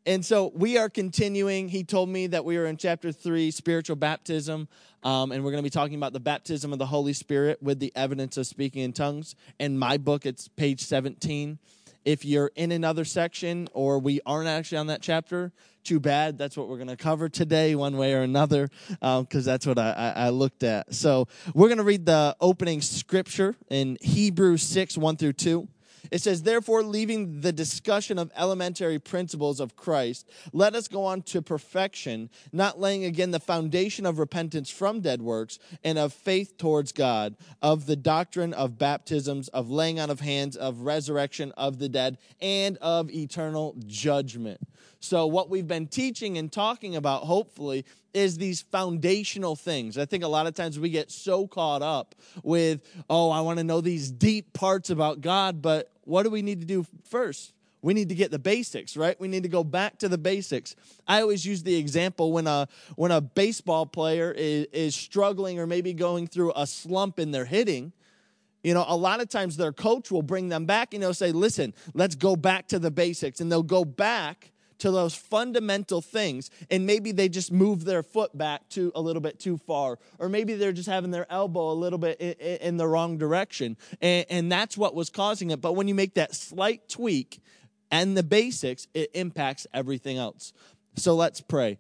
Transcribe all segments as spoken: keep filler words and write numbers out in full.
And so we are continuing. He told me that we are in chapter three, spiritual baptism, um, and we're going to be talking about the baptism of the Holy Spirit with the evidence of speaking in tongues. In my book, it's page seventeen. If you're in another section or we aren't actually on that chapter, too bad. That's what we're going to cover today one way or another, because um, that's what I, I, I looked at. So we're going to read the opening scripture in Hebrews six, one through two. It says, therefore, leaving the discussion of elementary principles of Christ, let us go on to perfection, not laying again the foundation of repentance from dead works and of faith towards God, of the doctrine of baptisms, of laying on of hands, of resurrection of the dead, and of eternal judgment. So what we've been teaching and talking about, hopefully, is these foundational things. I think a lot of times we get so caught up with, oh, I want to know these deep parts about God, but what do we need to do first? We need to get the basics, right? We need to go back to the basics. I always use the example when a when a baseball player is, is struggling or maybe going through a slump in their hitting. You know, a lot of times their coach will bring them back and they'll say, listen, let's go back to the basics. And they'll go back to those fundamental things, and maybe they just move their foot back to a little bit too far, or maybe they're just having their elbow a little bit in, in the wrong direction, and, and that's what was causing it. But when you make that slight tweak and the basics, it impacts everything else. So let's pray.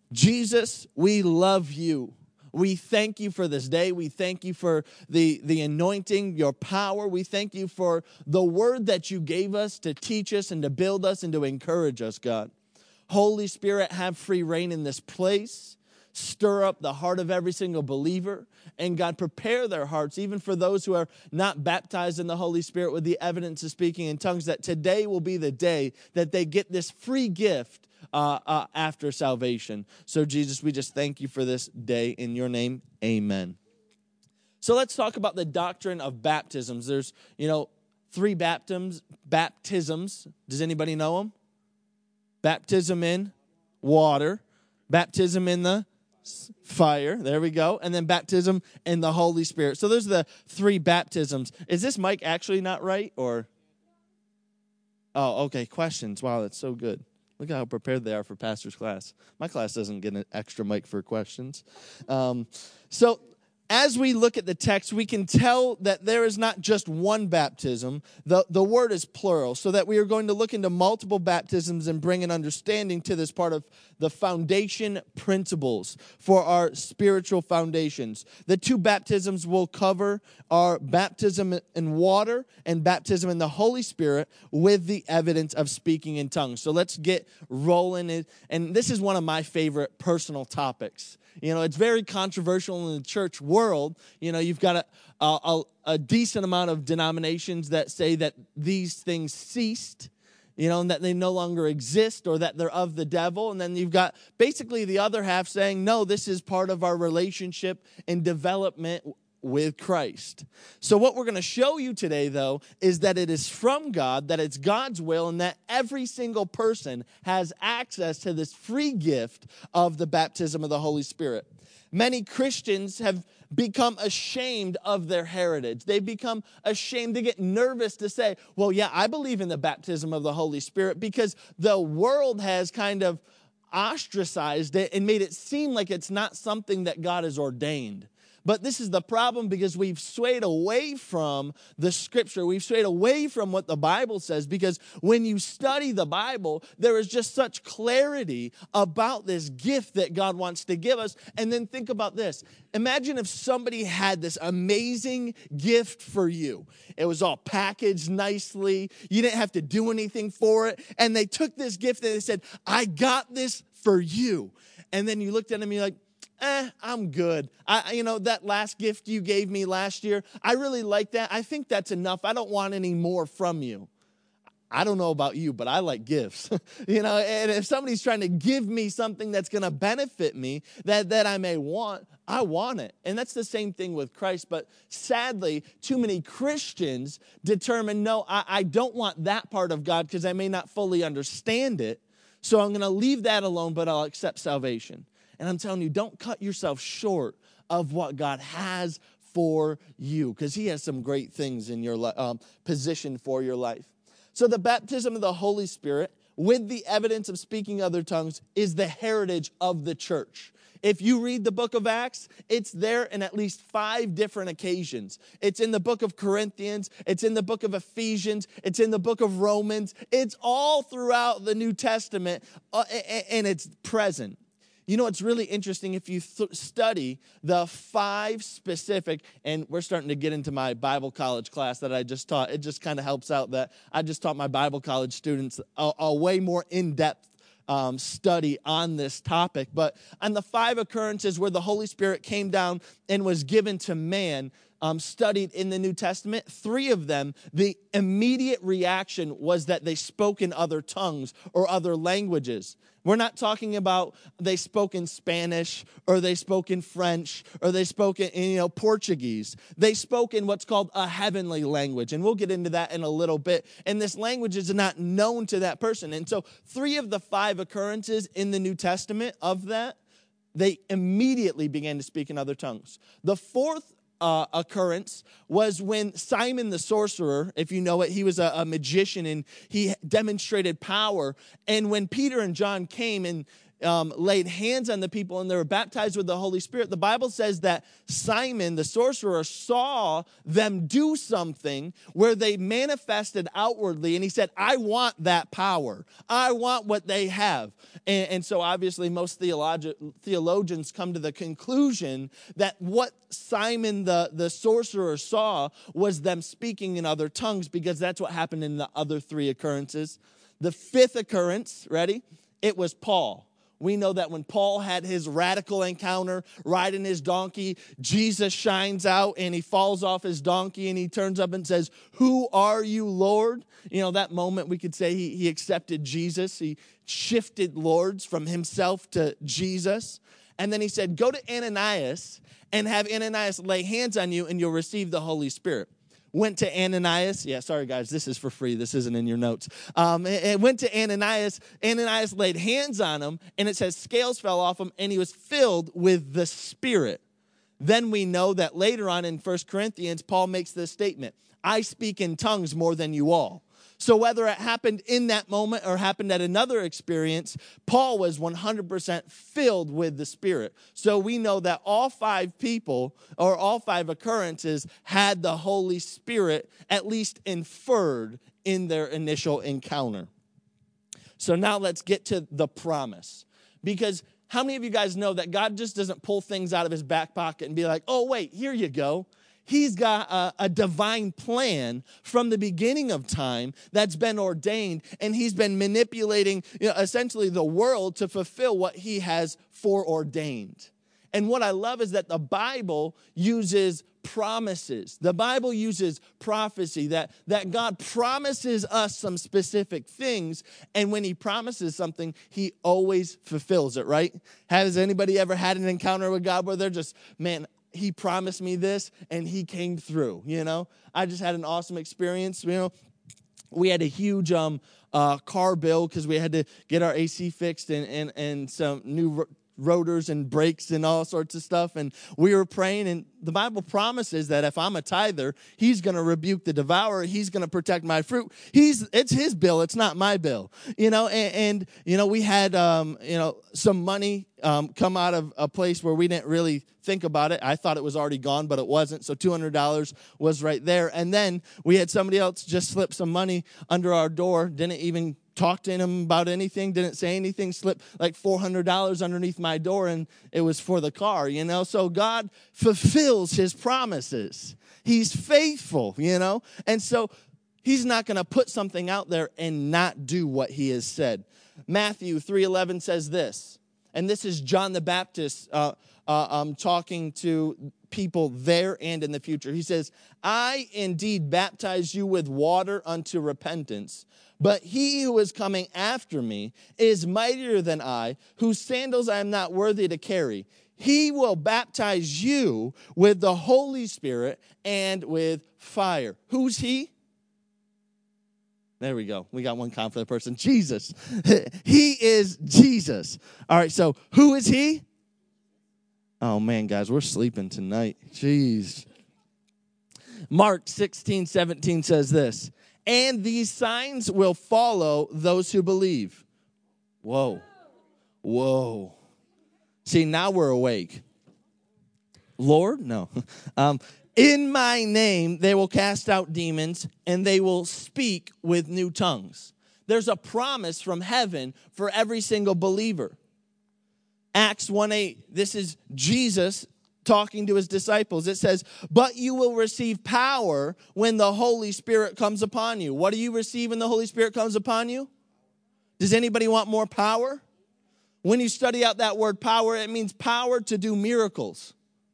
Jesus, we love you. We thank you for this day. We thank you for the, the anointing, your power. We thank you for the word that you gave us to teach us and to build us and to encourage us, God. Holy Spirit, have free reign in this place. Stir up the heart of every single believer. And God, prepare their hearts, even for those who are not baptized in the Holy Spirit with the evidence of speaking in tongues, that today will be the day that they get this free gift Uh, uh, after salvation. So, Jesus, we just thank you for this day. In your name, amen. So let's talk about the doctrine of baptisms. There's, you know, three baptisms. Baptisms. Does anybody know them? Baptism in water. Baptism in the fire. There we go. And then baptism in the Holy Spirit. So those are the three baptisms. Is this mic actually not right? Or? Oh, okay. Questions. Wow, that's so good. Look at how prepared they are for pastor's class. My class doesn't get an extra mic for questions. Um, so as we look at the text, we can tell that there is not just one baptism. The, the word is plural, so that we are going to look into multiple baptisms and bring an understanding to this part of the foundation principles for our spiritual foundations. The two baptisms we'll cover are baptism in water and baptism in the Holy Spirit with the evidence of speaking in tongues. So let's get rolling. And this is one of my favorite personal topics. You know, it's very controversial in the church world. You know, you've got a, a, a decent amount of denominations that say that these things ceased, you know, and that they no longer exist or that they're of the devil. And then you've got basically the other half saying, no, this is part of our relationship and development with Christ. So what we're going to show you today, though, is that it is from God, that it's God's will, and that every single person has access to this free gift of the baptism of the Holy Spirit. Many Christians have become ashamed of their heritage. They become ashamed. They get nervous to say, well, yeah, I believe in the baptism of the Holy Spirit, because the world has kind of ostracized it and made it seem like it's not something that God has ordained. But this is the problem, because we've swayed away from the scripture. We've swayed away from what the Bible says, because when you study the Bible, there is just such clarity about this gift that God wants to give us. And then think about this. Imagine if somebody had this amazing gift for you. It was all packaged nicely. You didn't have to do anything for it. And they took this gift and they said, I got this for you. And then you looked at them and you're like, Eh, I'm good. I, you know, that last gift you gave me last year, I really like that. I think that's enough. I don't want any more from you. I don't know about you, but I like gifts. you know, and if somebody's trying to give me something that's going to benefit me, that, that I may want, I want it. And that's the same thing with Christ. But sadly, too many Christians determine, no, I, I don't want that part of God because I may not fully understand it. So I'm going to leave that alone, but I'll accept salvation. And I'm telling you, don't cut yourself short of what God has for you, because he has some great things in your um, position for your life. So the baptism of the Holy Spirit, with the evidence of speaking other tongues is the heritage of the church. If you read the book of Acts, it's there in at least five different occasions. It's in the book of Corinthians. It's in the book of Ephesians. It's in the book of Romans. It's all throughout the New Testament, uh, and it's present. You know, it's really interesting if you th- study the five specific, and we're starting to get into my Bible college class that I just taught. It just kind of helps out that I just taught my Bible college students a, a way more in-depth Um, study on this topic. But on the five occurrences where the Holy Spirit came down and was given to man, um, studied in the New Testament, three of them, the immediate reaction was that they spoke in other tongues or other languages. We're not talking about they spoke in Spanish or they spoke in French or they spoke in, you know, Portuguese. They spoke in what's called a heavenly language, and we'll get into that in a little bit. And this language is not known to that person. And so three of the five occurrences in the New Testament of that, they immediately began to speak in other tongues. The fourth Uh, occurrence was when Simon the sorcerer, if you know it, he was a, a magician and he demonstrated power. And when Peter and John came and um, laid hands on the people and they were baptized with the Holy Spirit, the Bible says that Simon the sorcerer saw them do something where they manifested outwardly, and he said, I want that power. I want what they have. And, and so obviously most theologi- theologians come to the conclusion that what Simon the, the sorcerer saw was them speaking in other tongues, because that's what happened in the other three occurrences. The fifth occurrence, ready? It was Paul. We know that when Paul had his radical encounter riding his donkey, Jesus shines out and he falls off his donkey and he turns up and says, who are you, Lord? You know, that moment we could say he, he accepted Jesus. He shifted lords from himself to Jesus. And then he said, go to Ananias and have Ananias lay hands on you and you'll receive the Holy Spirit. Went to Ananias. Yeah, sorry, guys. This is for free. This isn't in your notes. Um, it, it went to Ananias. Ananias laid hands on him, and it says scales fell off him, and he was filled with the Spirit. Then we know that later on in First Corinthians, Paul makes this statement, I speak in tongues more than you all. So whether it happened in that moment or happened at another experience, Paul was one hundred percent filled with the Spirit. So we know that all five people or all five occurrences had the Holy Spirit at least inferred in their initial encounter. So now let's get to the promise. Because how many of you guys know that God just doesn't pull things out of his back pocket and be like, oh, wait, here you go. He's got a, a divine plan from the beginning of time that's been ordained, and he's been manipulating, you know, essentially the world to fulfill what he has foreordained. And what I love is that the Bible uses promises. The Bible uses prophecy, that, that God promises us some specific things, and when he promises something, he always fulfills it, right? Has anybody ever had an encounter with God where they're just, man, he promised me this, and he came through, you know? I just had an awesome experience, you know? We had a huge um, uh, car bill because we had to get our A C fixed and, and, and some new ro- rotors and brakes and all sorts of stuff, and we were praying, and the Bible promises that if I'm a tither, he's going to rebuke the devourer, he's going to protect my fruit. He's it's his bill, it's not my bill, you know. And, and you know, we had um, you know some money um, come out of a place where we didn't really think about it. I thought it was already gone, but it wasn't. So two hundred dollars was right there, and then we had somebody else just slip some money under our door. Didn't even talk to him about anything, didn't say anything, slipped like four hundred dollars underneath my door, and it was for the car, you know. So God fulfills his promises. He's faithful, you know. And so he's not going to put something out there and not do what he has said. Matthew three eleven says this, and this is John the Baptist uh, uh, um, talking to people there and in the future. He says, I indeed baptize you with water unto repentance, but he who is coming after me is mightier than I, whose sandals I am not worthy to carry. He will baptize you with the Holy Spirit and with fire. Who's he? There we go. We got one confident person. Jesus. He is Jesus. All right, so who is he? Oh, man, guys, we're sleeping tonight. Jeez. Mark sixteen seventeen says this, And these signs will follow those who believe. Whoa. Whoa. See, now we're awake. Lord? No. Um, in my name, they will cast out demons, and they will speak with new tongues. There's a promise from heaven for every single believer. Acts one eight, this is Jesus talking to his disciples. It says, but you will receive power when the Holy Spirit comes upon you. What do you receive when the Holy Spirit comes upon you? Does anybody want more power? When you study out that word power, it means power to do miracles.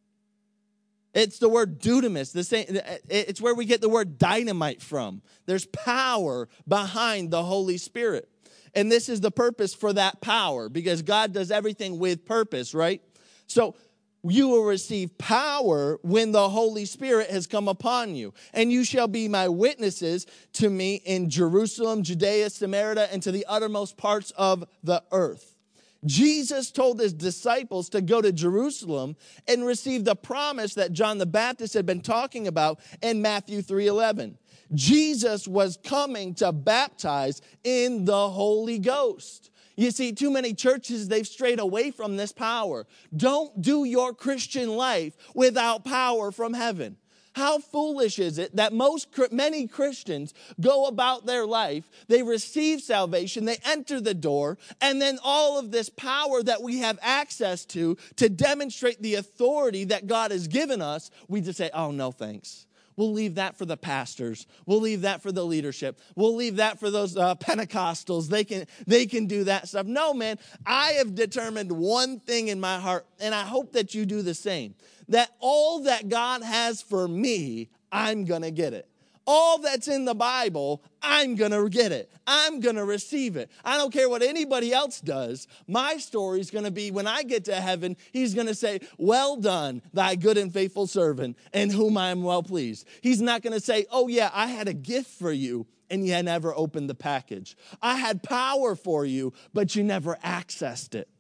It's the word dunamis. The same, it's where we get the word dynamite from. There's power behind the Holy Spirit. And this is the purpose for that power, because God does everything with purpose, right? So you will receive power when the Holy Spirit has come upon you. And you shall be my witnesses to me in Jerusalem, Judea, Samaria, and to the uttermost parts of the earth. Jesus told his disciples to go to Jerusalem and receive the promise that John the Baptist had been talking about in Matthew three eleven. Jesus was coming to baptize in the Holy Ghost. You see, too many churches, they've strayed away from this power. Don't do your Christian life without power from heaven. How foolish is it that most many Christians go about their life, they receive salvation, they enter the door, and then all of this power that we have access to to demonstrate the authority that God has given us, we just say, oh, no, thanks. We'll leave that for the pastors. We'll leave that for the leadership. We'll leave that for those uh, Pentecostals. They can, they can do that stuff. No, man, I have determined one thing in my heart, and I hope that you do the same, that all that God has for me, I'm going to get it. All that's in the Bible, I'm going to get it. I'm going to receive it. I don't care what anybody else does. My story is going to be when I get to heaven, he's going to say, well done, thy good and faithful servant, in whom I am well pleased. He's not going to say, oh yeah, I had a gift for you, and you never opened the package. I had power for you, but you never accessed it.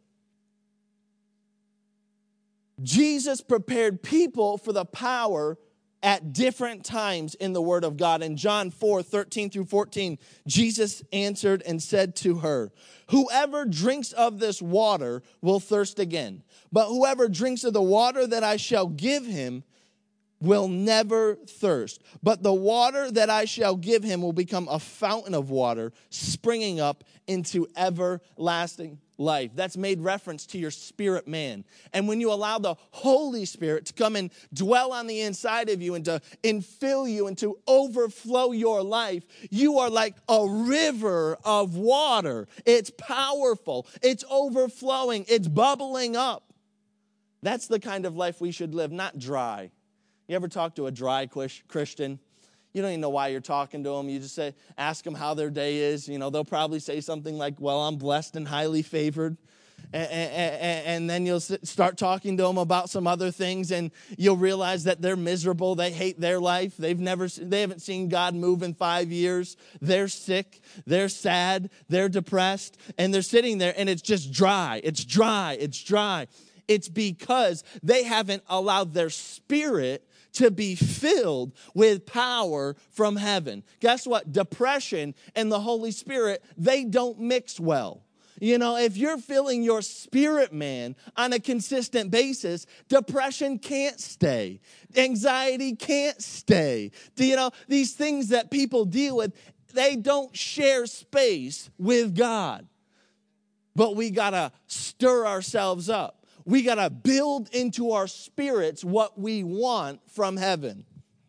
Jesus prepared people for the power at different times in the Word of God. In John four, thirteen through fourteen, Jesus answered and said to her, whoever drinks of this water will thirst again. But whoever drinks of the water that I shall give him will never thirst. But the water that I shall give him will become a fountain of water springing up into everlasting life. That's made reference to your spirit man. And when you allow the Holy Spirit to come and dwell on the inside of you and to infill you and to overflow your life, you are like a river of water. It's powerful. It's overflowing. It's bubbling up. That's the kind of life we should live, not dry. You ever talk to a dry Christian? You don't even know why you're talking to them. You just say, ask them how their day is. You know, they'll probably say something like, well, I'm blessed and highly favored. And, and, and then you'll start talking to them about some other things, and you'll realize that they're miserable. They hate their life. They've never, they haven't seen God move in five years. They're sick. They're sad. They're depressed. And they're sitting there, and it's just dry. It's dry. It's dry. It's because they haven't allowed their spirit to be filled with power from heaven. Guess what? Depression and the Holy Spirit, they don't mix well. You know, if you're filling your spirit man on a consistent basis, depression can't stay. Anxiety can't stay. Do you know, these things that people deal with, they don't share space with God. But we got to stir ourselves up. We got to build into our spirits what we want from heaven.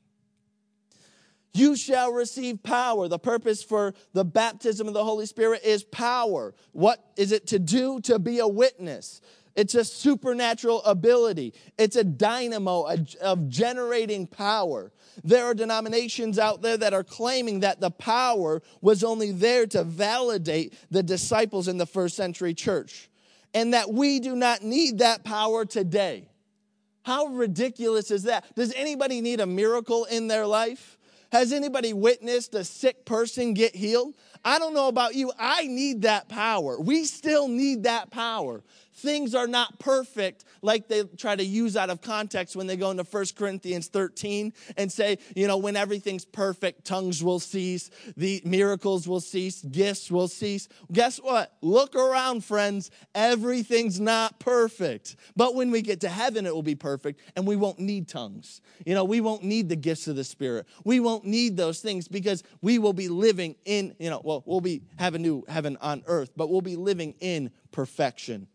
You shall receive power. The purpose for the baptism of the Holy Spirit is power. What is it to do? To be a witness. It's a supernatural ability. It's a dynamo of generating power. There are denominations out there that are claiming that the power was only there to validate the disciples in the first century church, and that we do not need that power today. How ridiculous is that? Does anybody need a miracle in their life? Has anybody witnessed a sick person get healed? I don't know about you. I need that power. We still need that power. things are not perfect like they try to use out of context when they go into First Corinthians thirteen and say, you know, when everything's perfect, tongues will cease, the miracles will cease, gifts will cease. Guess what? Look around, friends. Everything's not perfect. But when we get to heaven, it will be perfect, and we won't need tongues. You know, we won't need the gifts of the Spirit. We won't need those things because we will be living in, you know, well, we'll be have a new heaven on earth, but we'll be living in perfection.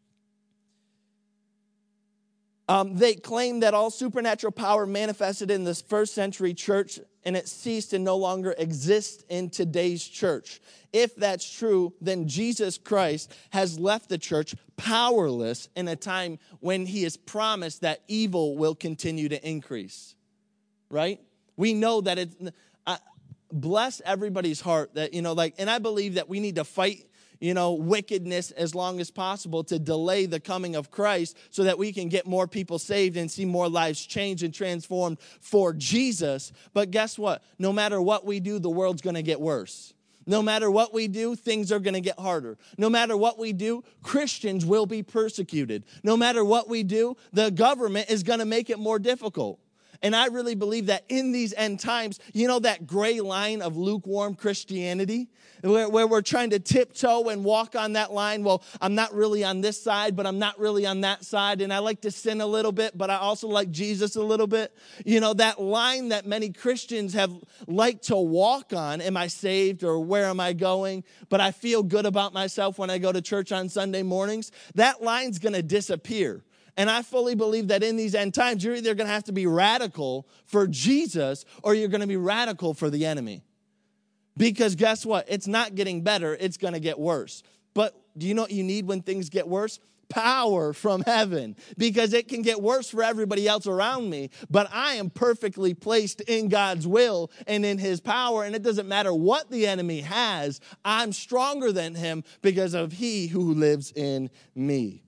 Um, they claim that all supernatural power manifested in this first century church, and it ceased and no longer exists in today's church. If that's true, then Jesus Christ has left the church powerless in a time when he has promised that evil will continue to increase. Right? We know that it's, uh, bless everybody's heart that, you know, like, and I believe that we need to fight, you know, wickedness as long as possible to delay the coming of Christ so that we can get more people saved and see more lives changed and transformed for Jesus. But guess what? No matter what we do, the world's going to get worse. No matter what we do, things are going to get harder. No matter what we do, Christians will be persecuted. No matter what we do, the government is going to make it more difficult. And I really believe that in these end times, you know that gray line of lukewarm Christianity, where, where we're trying to tiptoe and walk on that line. Well, I'm not really on this side, but I'm not really on that side. And I like to sin a little bit, but I also like Jesus a little bit. You know, that line that many Christians have liked to walk on. Am I saved or where am I going? But I feel good about myself when I go to church on Sunday mornings. That line's going to disappear. And I fully believe that in these end times, you're either going to have to be radical for Jesus or you're going to be radical for the enemy. Because guess what? It's not getting better. It's going to get worse. But do you know what you need when things get worse? Power from heaven. Because it can get worse for everybody else around me. But I am perfectly placed in God's will and in his power. And it doesn't matter what the enemy has. I'm stronger than him because of he who lives in me.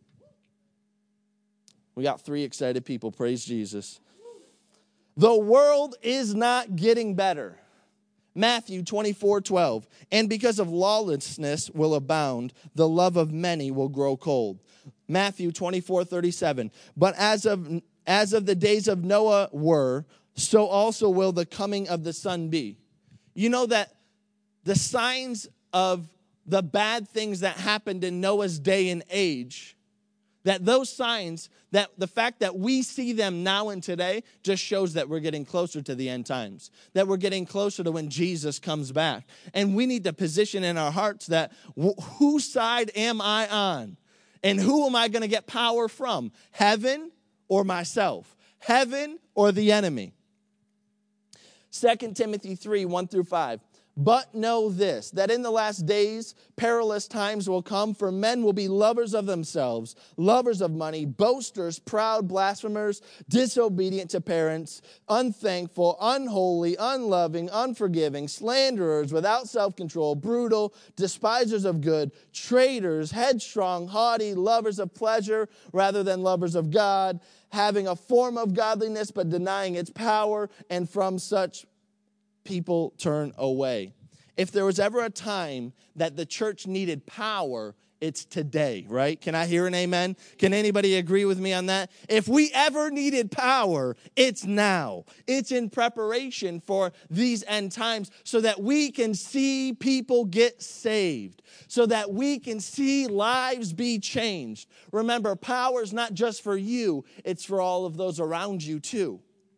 We got three excited people. Praise Jesus. The world is not getting better. Matthew twenty-four twelve. And because of lawlessness will abound, the love of many will grow cold. Matthew twenty-four thirty-seven. But as of as of the days of Noah were, so also will the coming of the Son be. You know that the signs of the bad things that happened in Noah's day and age, that those signs, that the fact that we see them now and today just shows that we're getting closer to the end times, that we're getting closer to when Jesus comes back. And we need to position in our hearts that wh- whose side am I on? And who am I going to get power from? Heaven or myself? Heaven or the enemy? Second Timothy three, one through five. But know this, that in the last days perilous times will come, for men will be lovers of themselves, lovers of money, boasters, proud, blasphemers, disobedient to parents, unthankful, unholy, unloving, unforgiving, slanderers, without self-control, brutal, despisers of good, traitors, headstrong, haughty, lovers of pleasure rather than lovers of God, having a form of godliness but denying its power, and from such people turn away. If there was ever a time that the church needed power, it's today, right? Can I hear an amen? Can anybody agree with me on that? If we ever needed power, it's now. It's in preparation for these end times so that we can see people get saved, so that we can see lives be changed. Remember, power is not just for you, it's for all of those around you too.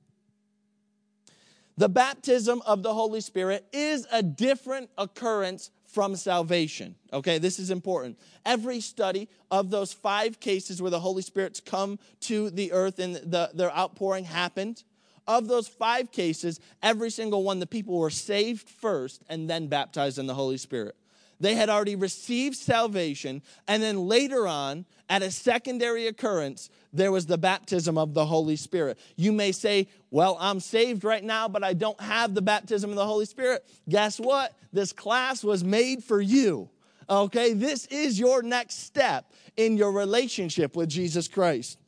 The baptism of the Holy Spirit is a different occurrence from salvation. Okay, this is important. Every study of those five cases where the Holy Spirit's come to the earth and the, their outpouring happened, of those five cases, every single one, the people were saved first and then baptized in the Holy Spirit. They had already received salvation, and then later on, at a secondary occurrence, there was the baptism of the Holy Spirit. You may say, well, I'm saved right now, but I don't have the baptism of the Holy Spirit. Guess what? This class was made for you. Okay, this is your next step in your relationship with Jesus Christ.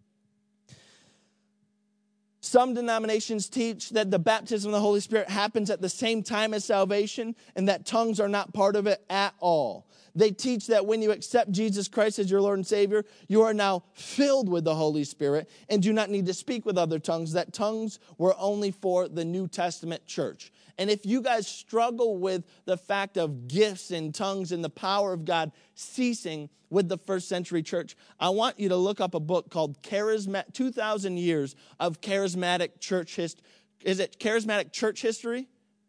Some denominations teach that the baptism of the Holy Spirit happens at the same time as salvation and that tongues are not part of it at all. They teach that when you accept Jesus Christ as your Lord and Savior, you are now filled with the Holy Spirit and do not need to speak with other tongues. That tongues were only for the New Testament church. And if you guys struggle with the fact of gifts and tongues and the power of God ceasing with the first century church, I want you to look up a book called Charismatic, two thousand Years of Charismatic Church History. Is it Charismatic Church History?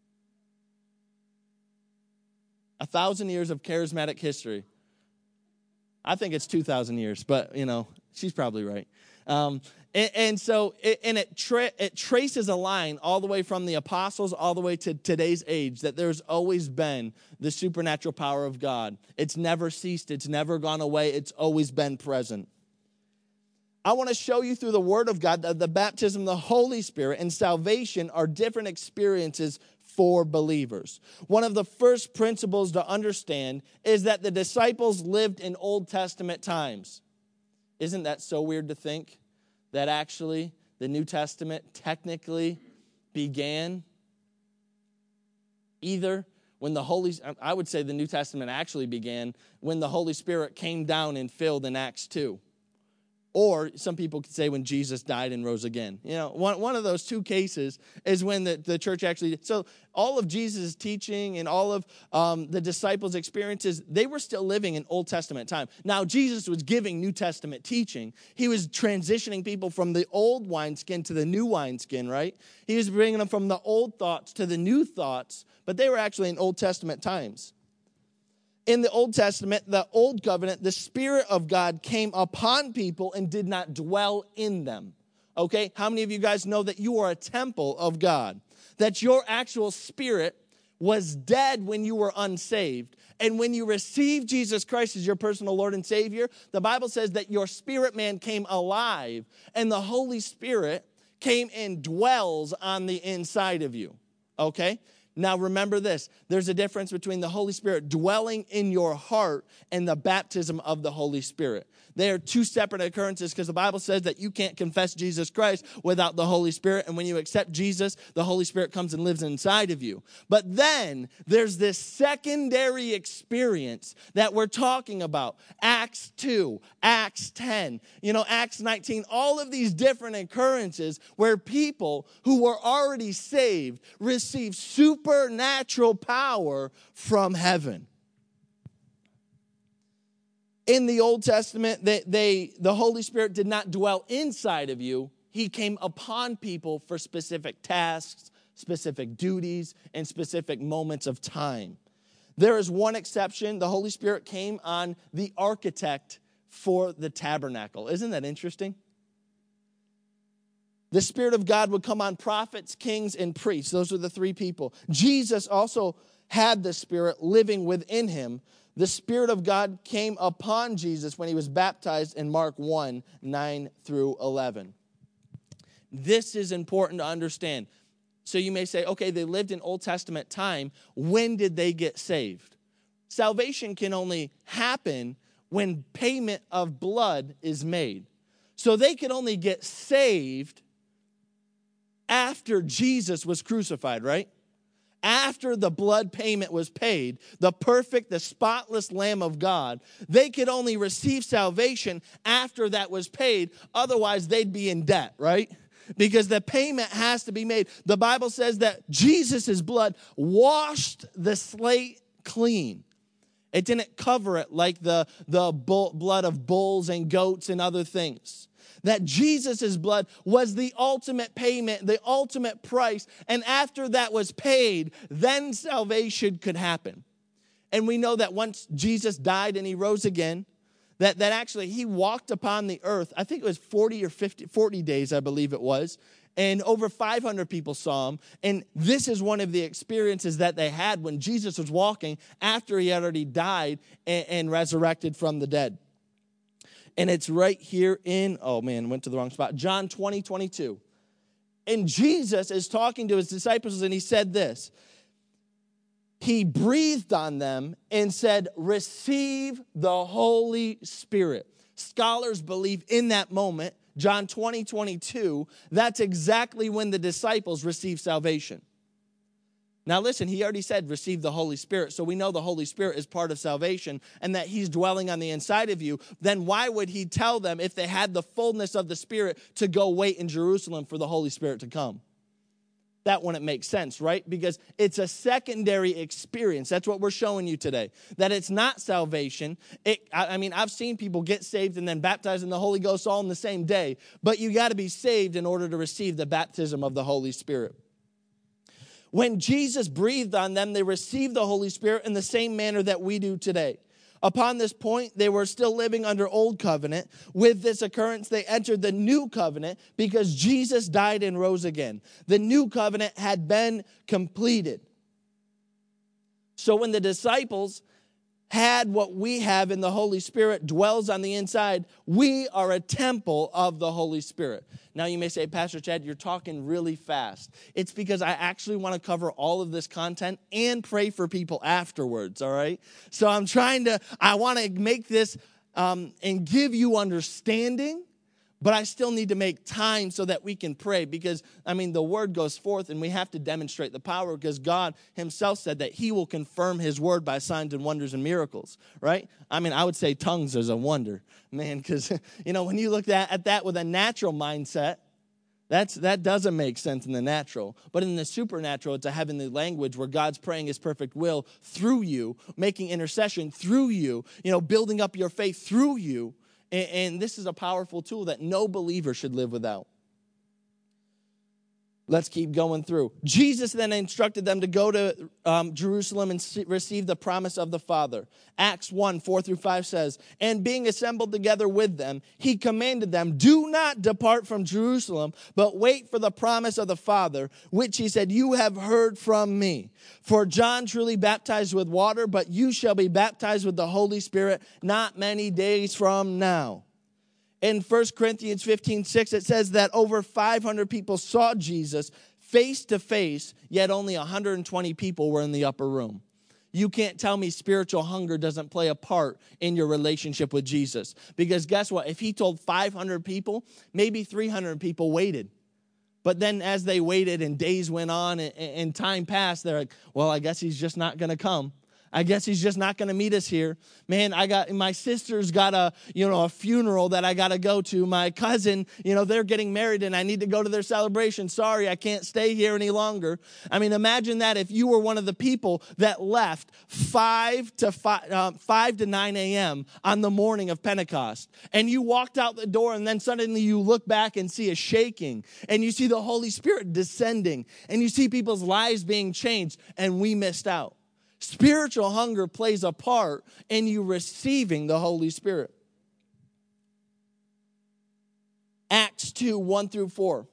A thousand years of charismatic history. I think it's two thousand years, but, you know, she's probably right. Um, and, and so, it, and it, tra- it traces a line all the way from the apostles all the way to today's age, that there's always been the supernatural power of God. It's never ceased. It's never gone away. It's always been present. I want to show you through the Word of God that the baptism of the Holy Spirit and salvation are different experiences for believers. One of the first principles to understand is that the disciples lived in Old Testament times. Isn't that so weird to think that actually the New Testament technically began either when the Holy, I would say the New Testament actually began when the Holy Spirit came down and filled in Acts two. Or some people could say when Jesus died and rose again. You know, one, one of those two cases is when the, the church actually, so all of Jesus' teaching and all of um, the disciples' experiences, they were still living in Old Testament time. Now, Jesus was giving New Testament teaching. He was transitioning people from the old wineskin to the new wineskin, right? He was bringing them from the old thoughts to the new thoughts, but they were actually in Old Testament times. In the Old Testament, the Old Covenant, the Spirit of God came upon people and did not dwell in them. Okay? How many of you guys know that you are a temple of God? That your actual spirit was dead when you were unsaved. And when you received Jesus Christ as your personal Lord and Savior, the Bible says that your spirit man came alive and the Holy Spirit came and dwells on the inside of you. Okay? Now remember this, there's a difference between the Holy Spirit dwelling in your heart and the baptism of the Holy Spirit. They are two separate occurrences because the Bible says that you can't confess Jesus Christ without the Holy Spirit. And when you accept Jesus, the Holy Spirit comes and lives inside of you. But then there's this secondary experience that we're talking about. Acts two, Acts ten, you know, Acts nineteen, all of these different occurrences where people who were already saved receive supernatural power from heaven. In the Old Testament, they, they, the Holy Spirit did not dwell inside of you. He came upon people for specific tasks, specific duties, and specific moments of time. There is one exception. The Holy Spirit came on the architect for the tabernacle. Isn't that interesting? The Spirit of God would come on prophets, kings, and priests. Those are the three people. Jesus also had the Spirit living within him. The Spirit of God came upon Jesus when he was baptized in Mark one, nine through eleven. This is important to understand. So you may say, okay, they lived in Old Testament time. When did they get saved? Salvation can only happen when payment of blood is made. So they could only get saved after Jesus was crucified, right? After the blood payment was paid, the perfect, the spotless Lamb of God, they could only receive salvation after that was paid. Otherwise, they'd be in debt, right? Because the payment has to be made. The Bible says that Jesus' blood washed the slate clean. It didn't cover it like the, the bull, blood of bulls and goats and other things. That Jesus' blood was the ultimate payment, the ultimate price. And after that was paid, then salvation could happen. And we know that once Jesus died and he rose again, that, that actually he walked upon the earth. I think it was forty or fifty, forty days, I believe it was. And over five hundred people saw him. And this is one of the experiences that they had when Jesus was walking after he had already died and, and resurrected from the dead. And it's right here in, oh man, went to the wrong spot, John twenty, twenty-two. And Jesus is talking to his disciples and he said this. He breathed on them and said, receive the Holy Spirit. Scholars believe in that moment, John twenty, twenty-two, that's exactly when the disciples received salvation. Now listen, he already said receive the Holy Spirit. So we know the Holy Spirit is part of salvation and that he's dwelling on the inside of you. Then why would he tell them, if they had the fullness of the Spirit, to go wait in Jerusalem for the Holy Spirit to come? That wouldn't make sense, right? Because it's a secondary experience. That's what we're showing you today. That it's not salvation. It, I, I mean, I've seen people get saved and then baptized in the Holy Ghost all in the same day. But you got to be saved in order to receive the baptism of the Holy Spirit. When Jesus breathed on them, they received the Holy Spirit in the same manner that we do today. Upon this point, they were still living under old covenant. With this occurrence, they entered the new covenant because Jesus died and rose again. The new covenant had been completed. So when the disciples had what we have in the Holy Spirit dwells on the inside, we are a temple of the Holy Spirit. Now you may say, Pastor Chad, you're talking really fast. It's because I actually want to cover all of this content and pray for people afterwards, all right? So I'm trying to, I want to make this um, and give you understanding, but I still need to make time so that we can pray because, I mean, the word goes forth and we have to demonstrate the power because God himself said that he will confirm his word by signs and wonders and miracles, right? I mean, I would say tongues is a wonder, man, because, you know, when you look at, at that with a natural mindset, that's that doesn't make sense in the natural. But in the supernatural, it's a heavenly language where God's praying his perfect will through you, making intercession through you, you know, building up your faith through you. And this is a powerful tool that no believer should live without. Let's keep going through. Jesus then instructed them to go to um, Jerusalem and receive the promise of the Father. Acts one, four through five says, and being assembled together with them, he commanded them, do not depart from Jerusalem, but wait for the promise of the Father, which he said, you have heard from me. For John truly baptized with water, but you shall be baptized with the Holy Spirit not many days from now. In First Corinthians fifteen, six, it says that over five hundred people saw Jesus face to face, yet only one hundred twenty people were in the upper room. You can't tell me spiritual hunger doesn't play a part in your relationship with Jesus. Because guess what? If he told five hundred people, maybe three hundred people waited. But then as they waited and days went on and, and time passed, they're like, well, I guess he's just not going to come. I guess he's just not going to meet us here. Man, I got my sister's got a, you know, a funeral that I got to go to. My cousin, you know, they're getting married and I need to go to their celebration. Sorry, I can't stay here any longer. I mean, imagine that if you were one of the people that left five to five, uh, five to nine a.m. on the morning of Pentecost, and you walked out the door, and then suddenly you look back and see a shaking, and you see the Holy Spirit descending, and you see people's lives being changed, and we missed out. Spiritual hunger plays a part in you receiving the Holy Spirit. Acts two, one through four.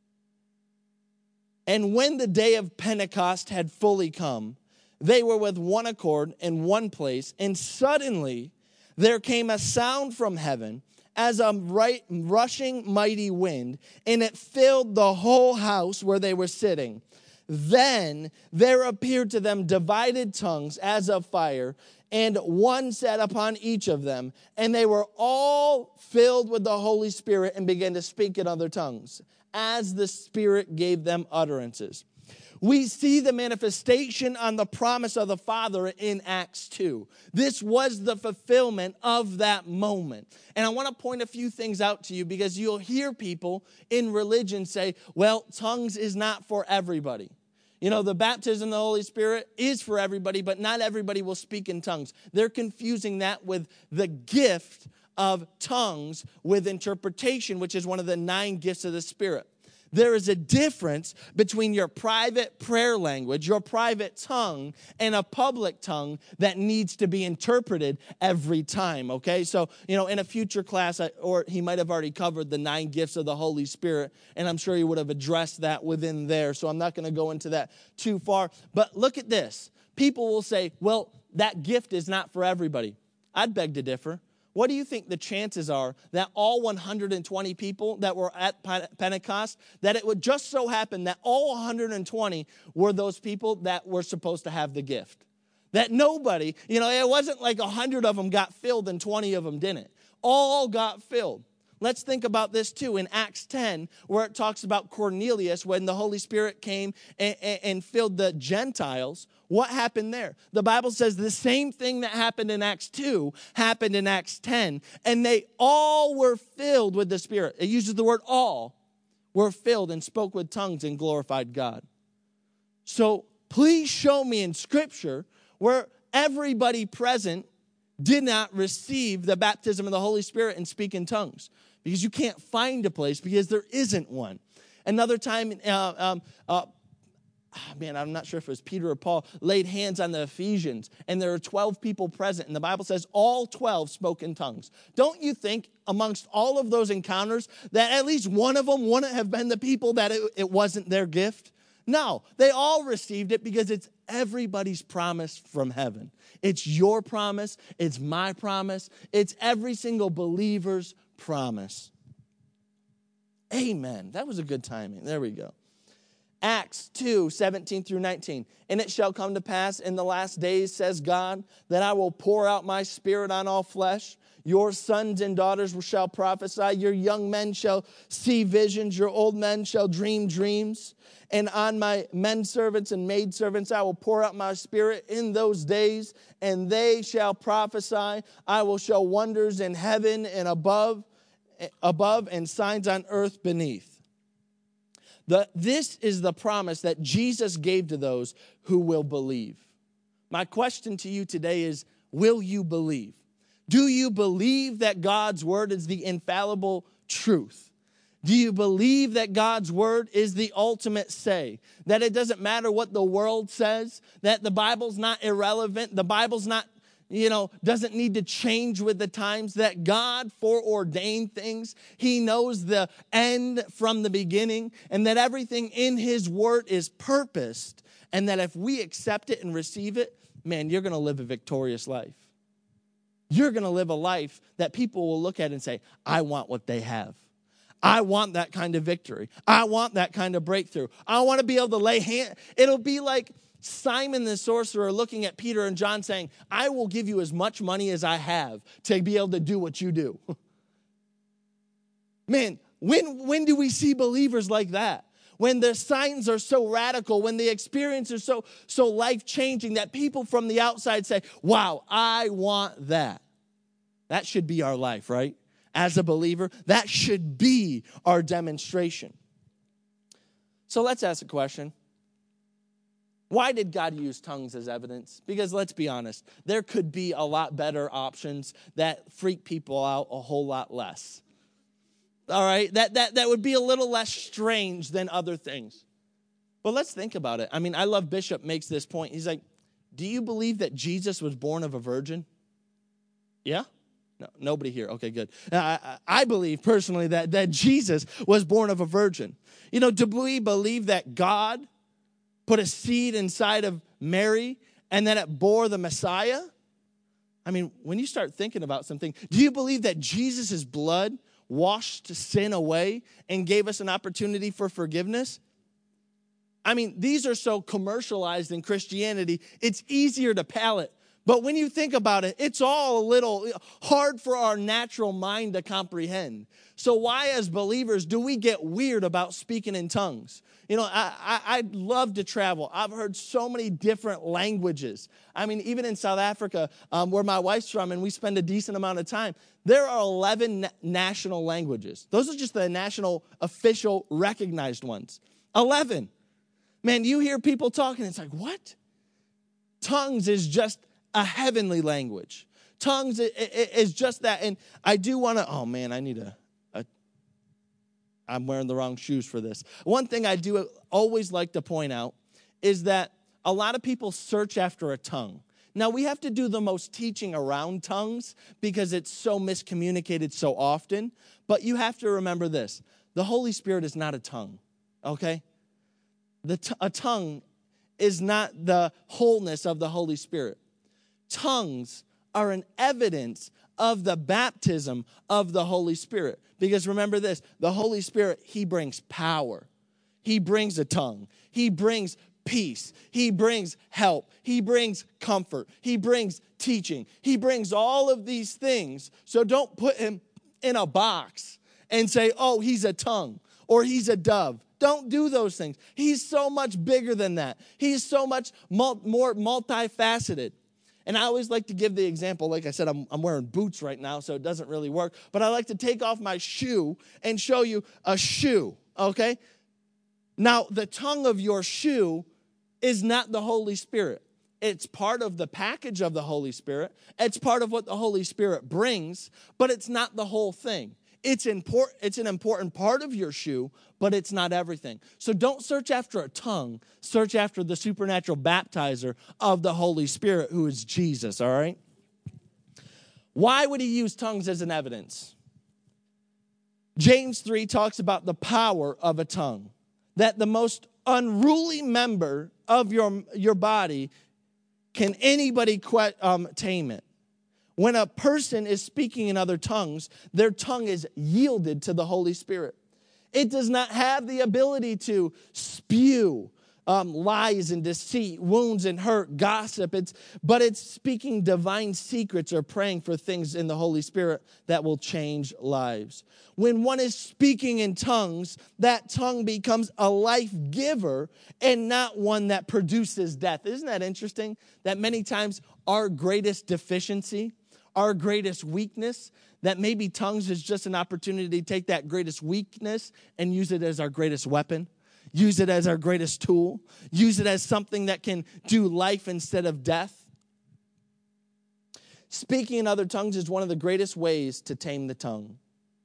And when the day of Pentecost had fully come, they were with one accord in one place, and suddenly there came a sound from heaven as a right, rushing mighty wind, and it filled the whole house where they were sitting. Then there appeared to them divided tongues as of fire, and one sat upon each of them. And they were all filled with the Holy Spirit and began to speak in other tongues, as the Spirit gave them utterances. We see the manifestation on the promise of the Father in Acts two. This was the fulfillment of that moment. And I want to point a few things out to you because you'll hear people in religion say, well, tongues is not for everybody. You know, the baptism of the Holy Spirit is for everybody, but not everybody will speak in tongues. They're confusing that with the gift of tongues with interpretation, which is one of the nine gifts of the Spirit. There is a difference between your private prayer language, your private tongue, and a public tongue that needs to be interpreted every time, okay? So, you know, in a future class, or he might have already covered the nine gifts of the Holy Spirit, and I'm sure he would have addressed that within there, so I'm not going to go into that too far. But look at this. People will say, well, that gift is not for everybody. I'd beg to differ. What do you think the chances are that all one hundred twenty people that were at Pentecost, that it would just so happen that all one hundred twenty were those people that were supposed to have the gift? That nobody, you know, it wasn't like one hundred of them got filled and twenty of them didn't. All got filled. Let's think about this too in Acts ten, where it talks about Cornelius when the Holy Spirit came and, and, and filled the Gentiles. What happened there? The Bible says the same thing that happened in Acts two happened in Acts ten, and they all were filled with the Spirit. It uses the word all, were filled and spoke with tongues and glorified God. So please show me in Scripture where everybody present did not receive the baptism of the Holy Spirit and speak in tongues. Because you can't find a place because there isn't one. Another time, uh, um, uh, man, I'm not sure if it was Peter or Paul, laid hands on the Ephesians, and there were twelve people present, and the Bible says all twelve spoke in tongues. Don't you think amongst all of those encounters that at least one of them wouldn't have been the people that it, it wasn't their gift? No, they all received it because it's everybody's promise from heaven. It's your promise. It's my promise. It's every single believer's promise. Amen. That was a good timing. There we go. Acts two, seventeen through nineteen. And it shall come to pass in the last days, says God, that I will pour out my Spirit on all flesh. Your sons and daughters shall prophesy. Your young men shall see visions. Your old men shall dream dreams. And on my men servants and maid servants I will pour out my Spirit in those days, and they shall prophesy. I will show wonders in heaven and above, above and signs on earth beneath. The, this is the promise that Jesus gave to those who will believe. My question to you today is, will you believe? Do you believe that God's word is the infallible truth? Do you believe that God's word is the ultimate say? That it doesn't matter what the world says? That the Bible's not irrelevant? The Bible's not, you know, doesn't need to change with the times? That God foreordained things? He knows the end from the beginning, and that everything in his word is purposed, and that if we accept it and receive it, man, you're going to live a victorious life. You're going to live a life that people will look at and say, I want what they have. I want that kind of victory. I want that kind of breakthrough. I want to be able to lay hand. It'll be like Simon the sorcerer looking at Peter and John saying, I will give you as much money as I have to be able to do what you do. Man, when, when do we see believers like that? When the signs are so radical, when the experience is so, so life-changing that people from the outside say, wow, I want that. That should be our life, right? As a believer, that should be our demonstration. So let's ask a question. Why did God use tongues as evidence? Because let's be honest, there could be a lot better options that freak people out a whole lot less. All right, that, that, that would be a little less strange than other things. But let's think about it. I mean, I love Bishop makes this point. He's like, do you believe that Jesus was born of a virgin? Yeah? No, nobody here. Okay, good. I, I believe personally that, that Jesus was born of a virgin. You know, do we believe that God put a seed inside of Mary and that it bore the Messiah? I mean, when you start thinking about something, do you believe that Jesus' blood washed sin away and gave us an opportunity for forgiveness? I mean, these are so commercialized in Christianity, it's easier to palate. But when you think about it, it's all a little hard for our natural mind to comprehend. So why, as believers, do we get weird about speaking in tongues? You know, I, I, I love to travel. I've heard so many different languages. I mean, even in South Africa, um, where my wife's from, and we spend a decent amount of time, there are eleven na- national languages. Those are just the national, official, recognized ones. eleven. Man, you hear people talking, it's like, what? Tongues is just a heavenly language. Tongues is just that. And I do want to, oh man, I need a, a, I'm wearing the wrong shoes for this. One thing I do always like to point out is that a lot of people search after a tongue. Now, we have to do the most teaching around tongues because it's so miscommunicated so often. But you have to remember this. The Holy Spirit is not a tongue, okay? The t- a tongue is not the wholeness of the Holy Spirit. Tongues are an evidence of the baptism of the Holy Spirit. Because remember this, the Holy Spirit, he brings power. He brings a tongue. He brings peace. He brings help. He brings comfort. He brings teaching. He brings all of these things. So don't put him in a box and say, oh, he's a tongue or he's a dove. Don't do those things. He's so much bigger than that. He's so much mul- more multifaceted. And I always like to give the example, like I said, I'm, I'm wearing boots right now, so it doesn't really work. But I like to take off my shoe and show you a shoe, okay? Now, the tongue of your shoe is not the Holy Spirit. It's part of the package of the Holy Spirit. It's part of what the Holy Spirit brings, but it's not the whole thing. It's important. It's an important part of your shoe, but it's not everything. So don't search after a tongue. Search after the supernatural baptizer of the Holy Spirit, who is Jesus, all right? Why would he use tongues as an evidence? James three talks about the power of a tongue, that the most unruly member of your, your body, can anybody quite, um, tame it? When a person is speaking in other tongues, their tongue is yielded to the Holy Spirit. It does not have the ability to spew um, lies and deceit, wounds and hurt, gossip. It's, but it's speaking divine secrets or praying for things in the Holy Spirit that will change lives. When one is speaking in tongues, that tongue becomes a life giver and not one that produces death. Isn't that interesting? That many times our greatest deficiency, our greatest weakness, that maybe tongues is just an opportunity to take that greatest weakness and use it as our greatest weapon, use it as our greatest tool, use it as something that can do life instead of death. Speaking in other tongues is one of the greatest ways to tame the tongue.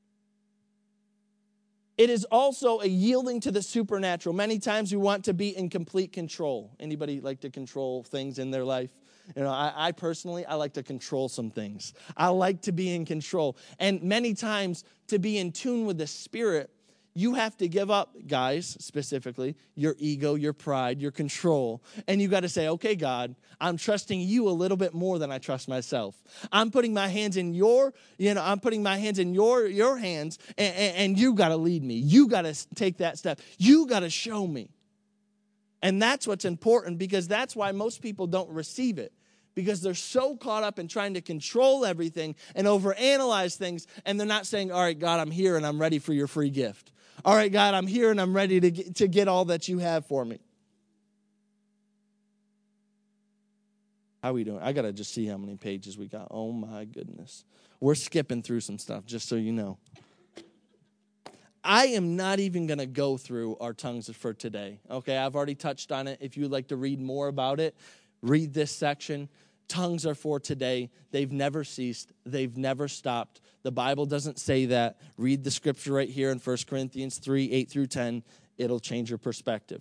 It is also a yielding to the supernatural. Many times we want to be in complete control. Anybody like to control things in their life? You know, I, I personally, I like to control some things. I like to be in control. And many times, to be in tune with the Spirit, you have to give up, guys, specifically, your ego, your pride, your control. And you got to say, okay, God, I'm trusting you a little bit more than I trust myself. I'm putting my hands in your, you know, I'm putting my hands in your, your hands, and, and, and you got to lead me. You got to take that step. You got to show me. And that's what's important, because that's why most people don't receive it. Because they're so caught up in trying to control everything and overanalyze things, and they're not saying, all right, God, I'm here and I'm ready for your free gift. All right, God, I'm here and I'm ready to get, to get all that you have for me. How are we doing? I got to just see how many pages we got. Oh, my goodness. We're skipping through some stuff, just so you know. I am not even going to go through our tongues for today. Okay, I've already touched on it. If you'd like to read more about it, read this section. Tongues are for today. They've never ceased. They've never stopped. The Bible doesn't say that. Read the scripture right here in First Corinthians three, eight through ten. It'll change your perspective.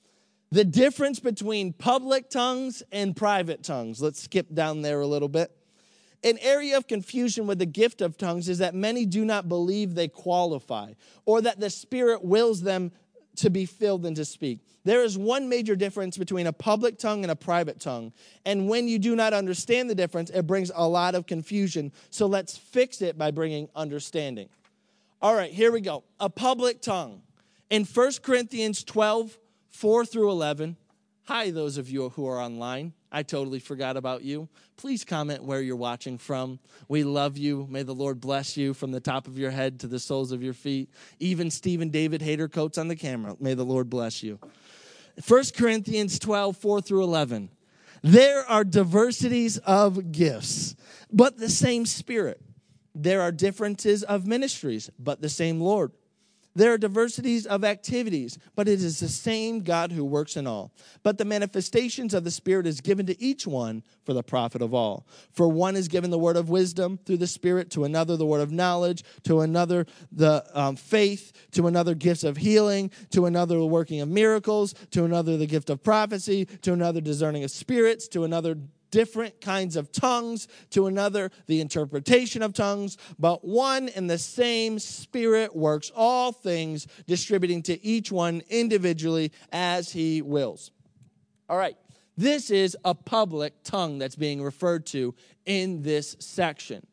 The difference between public tongues and private tongues. Let's skip down there a little bit. An area of confusion with the gift of tongues is that many do not believe they qualify, or that the Spirit wills them to be filled and to speak. There is one major difference between a public tongue and a private tongue. And when you do not understand the difference, it brings a lot of confusion. So let's fix it by bringing understanding. All right, here we go. A public tongue. In First Corinthians twelve, four through eleven. Hi, those of you who are online. I totally forgot about you. Please comment where you're watching from. We love you. May the Lord bless you from the top of your head to the soles of your feet. Even Stephen David Hader Coates on the camera. May the Lord bless you. First Corinthians twelve, four through eleven. There are diversities of gifts, but the same Spirit. There are differences of ministries, but the same Lord. There are diversities of activities, but it is the same God who works in all. But the manifestations of the Spirit is given to each one for the profit of all. For one is given the word of wisdom through the Spirit, to another the word of knowledge, to another the um, faith, to another gifts of healing, to another the working of miracles, to another the gift of prophecy, to another discerning of spirits, to another different kinds of tongues, to another the interpretation of tongues, but one and the same Spirit works all things, distributing to each one individually as he wills. All right, this is a public tongue that's being referred to in this section.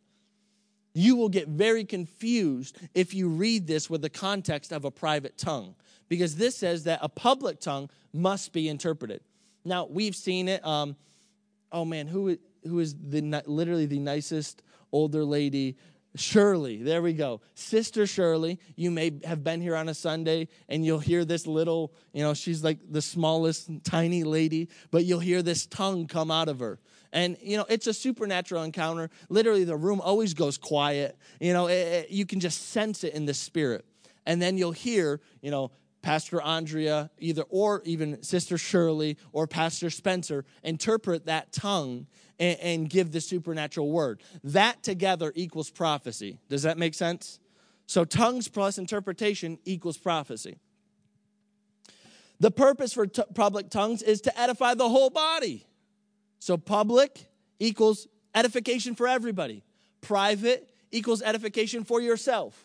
You will get very confused if you read this with the context of a private tongue, because this says that a public tongue must be interpreted. Now, we've seen it. Um, Oh, man, who who is the literally the nicest older lady Shirley, there we go. Sister Shirley, you may have been here on a Sunday and you'll hear this little, you know, she's like the smallest, tiny lady, but you'll hear this tongue come out of her. And, you know, it's a supernatural encounter. Literally, the room always goes quiet. You know, it, it, you can just sense it in the spirit. And then you'll hear, you know, Pastor Andrea, either or even Sister Shirley or Pastor Spencer interpret that tongue and, and give the supernatural word. That together equals prophecy. Does that make sense? So tongues plus interpretation equals prophecy. The purpose for t- public tongues is to edify the whole body. So public equals edification for everybody. Private equals edification for yourself.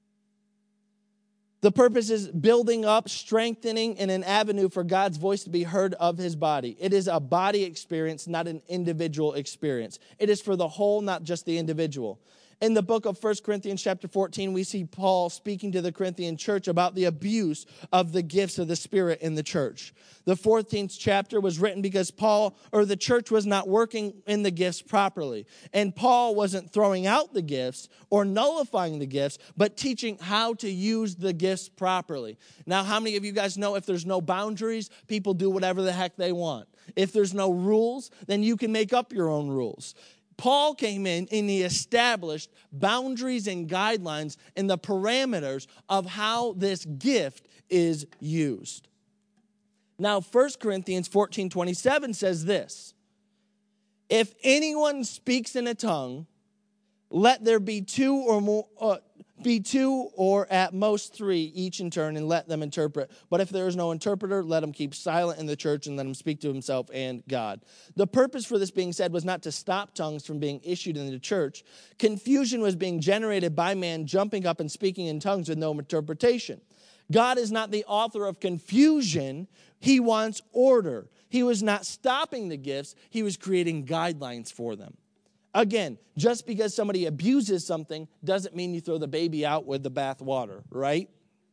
The purpose is building up, strengthening, and an avenue for God's voice to be heard of his body. It is a body experience, not an individual experience. It is for the whole, not just the individual. In the book of First Corinthians chapter fourteen, we see Paul speaking to the Corinthian church about the abuse of the gifts of the Spirit in the church. The fourteenth chapter was written because Paul, or the church was not working in the gifts properly. And Paul wasn't throwing out the gifts or nullifying the gifts, but teaching how to use the gifts properly. Now, how many of you guys know if there's no boundaries, people do whatever the heck they want? If there's no rules, then you can make up your own rules. Paul came in and he established boundaries and guidelines and the parameters of how this gift is used. Now, First Corinthians fourteen twenty-seven says this: if anyone speaks in a tongue, let there be two or more, uh, be two or at most three, each in turn, and let them interpret. But if there is no interpreter, let him keep silent in the church and let him speak to himself and God. The purpose for this being said was not to stop tongues from being issued in the church. Confusion was being generated by man jumping up and speaking in tongues with no interpretation. God is not the author of confusion. He wants order. He was not stopping the gifts. He was creating guidelines for them. Again, just because somebody abuses something doesn't mean you throw the baby out with the bathwater, right?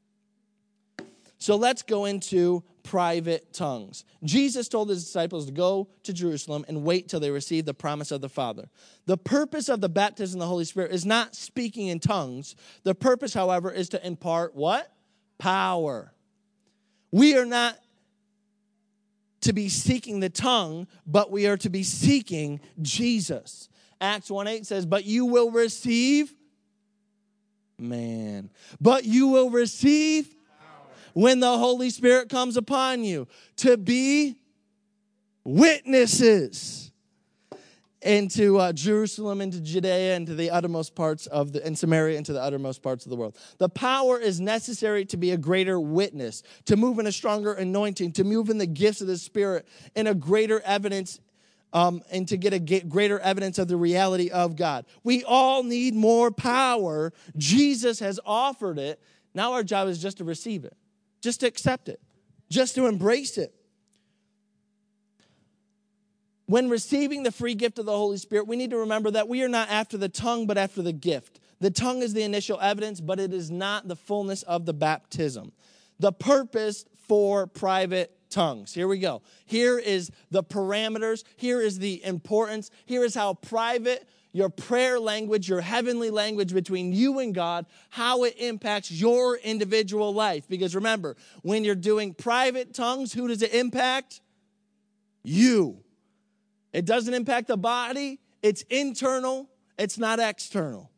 So let's go into private tongues. Jesus told his disciples to go to Jerusalem and wait till they receive the promise of the Father. The purpose of the baptism of the Holy Spirit is not speaking in tongues. The purpose, however, is to impart what? Power. We are not to be seeking the tongue, but we are to be seeking Jesus. Acts one eight says, but you will receive, man, but you will receive power when the Holy Spirit comes upon you to be witnesses into uh, Jerusalem, into Judea, into the uttermost parts of the, and Samaria, into the uttermost parts of the world. The power is necessary to be a greater witness, to move in a stronger anointing, to move in the gifts of the Spirit, in a greater evidence Um, and to get a greater evidence of the reality of God. We all need more power. Jesus has offered it. Now our job is just to receive it, just to accept it, just to embrace it. When receiving the free gift of the Holy Spirit, we need to remember that we are not after the tongue, but after the gift. The tongue is the initial evidence, but it is not the fullness of the baptism. The purpose for private tongues. Here we go. Here is the parameters. Here is the importance. Here is how private your prayer language, your heavenly language between you and God, how it impacts your individual life. Because remember, when you're doing private tongues, who does it impact? You. It doesn't impact the body. It's internal. It's not external.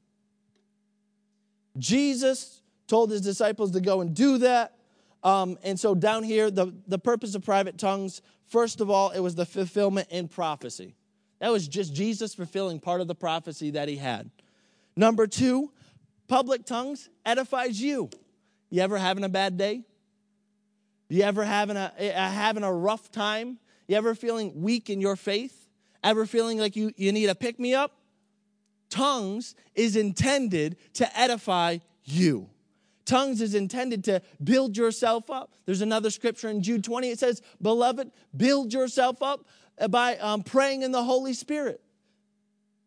Jesus told his disciples to go and do that. Um, and so down here, the, the purpose of private tongues, first of all, it was the fulfillment in prophecy. That was just Jesus fulfilling part of the prophecy that he had. Number two, public tongues edifies you. You ever having a bad day? You ever having a, having a rough time? You ever feeling weak in your faith? Ever feeling like you, you need a pick-me-up? Tongues is intended to edify you. Tongues is intended to build yourself up. There's another scripture in Jude twenty. It says, beloved, build yourself up by um, praying in the Holy Spirit.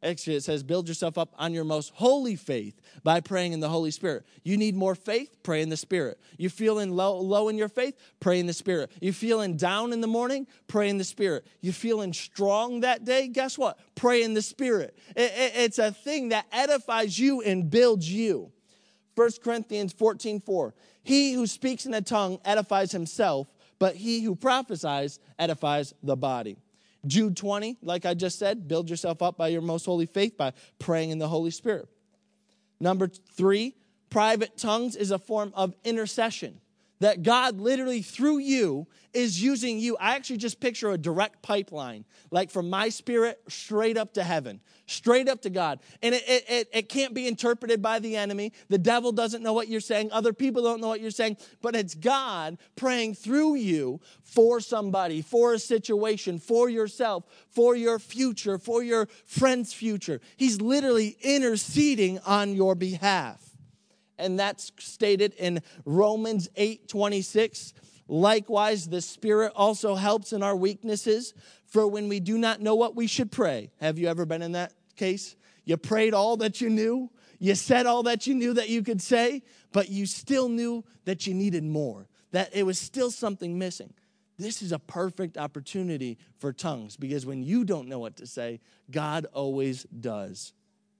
Actually, it says, build yourself up on your most holy faith by praying in the Holy Spirit. You need more faith? Pray in the Spirit. You feeling low, low in your faith? Pray in the Spirit. You feeling down in the morning? Pray in the Spirit. You feeling strong that day? Guess what? Pray in the Spirit. It, it, it's a thing that edifies you and builds you. First Corinthians fourteen four. He who speaks in a tongue edifies himself, but he who prophesies edifies the body. Jude twenty, like I just said, build yourself up by your most holy faith by praying in the Holy Spirit. Number three, private tongues is a form of intercession. That God literally through you is using you. I actually just picture a direct pipeline, like from my spirit straight up to heaven, straight up to God. And it, it, it, it can't be interpreted by the enemy. The devil doesn't know what you're saying. Other people don't know what you're saying. But it's God praying through you for somebody, for a situation, for yourself, for your future, for your friend's future. He's literally interceding on your behalf. And that's stated in Romans eight twenty-six. Likewise, the Spirit also helps in our weaknesses. For when we do not know what we should pray. Have you ever been in that case? You prayed all that you knew. You said all that you knew that you could say. But you still knew that you needed more. That it was still something missing. This is a perfect opportunity for tongues. Because when you don't know what to say, God always does.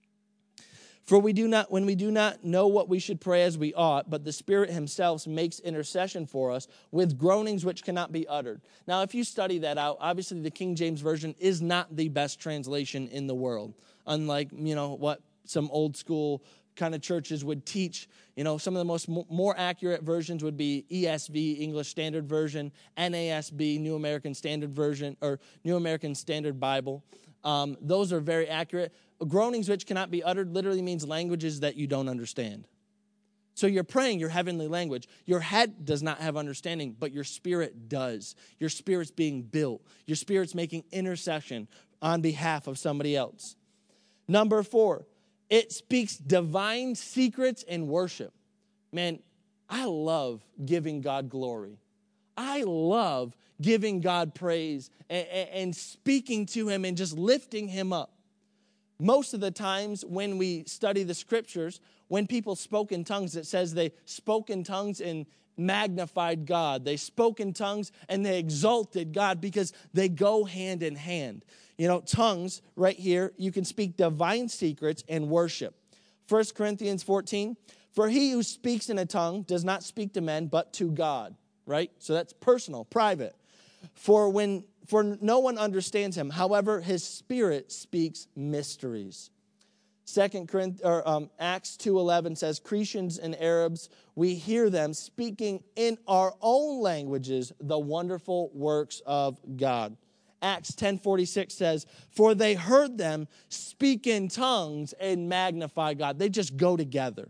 For we do not, when we do not know what we should pray as we ought, but the Spirit himself makes intercession for us with groanings which cannot be uttered. Now, if you study that out, obviously the King James Version is not the best translation in the world. Unlike, you know, what some old school kind of churches would teach. You know, some of the most more accurate versions would be E S V, English Standard Version, N A S B, New American Standard Version, or New American Standard Bible. Um, those are very accurate. Groanings which cannot be uttered literally means languages that you don't understand. So you're praying your heavenly language. Your head does not have understanding, but your spirit does. Your spirit's being built. Your spirit's making intercession on behalf of somebody else. Number four, it speaks divine secrets and worship. Man, I love giving God glory. I love giving God praise and, and speaking to him and just lifting him up. Most of the times when we study the scriptures, when people spoke in tongues, it says they spoke in tongues and magnified God. They spoke in tongues and they exalted God because they go hand in hand. You know, tongues right here, you can speak divine secrets and worship. First Corinthians fourteen, for he who speaks in a tongue does not speak to men but to God, right? So that's personal, private. For when for no one understands him. However, his spirit speaks mysteries. Second Corinthians or um, Acts two eleven says, Cretans and Arabs, we hear them speaking in our own languages the wonderful works of God. Acts ten forty-six says, for they heard them speak in tongues and magnify God. They just go together.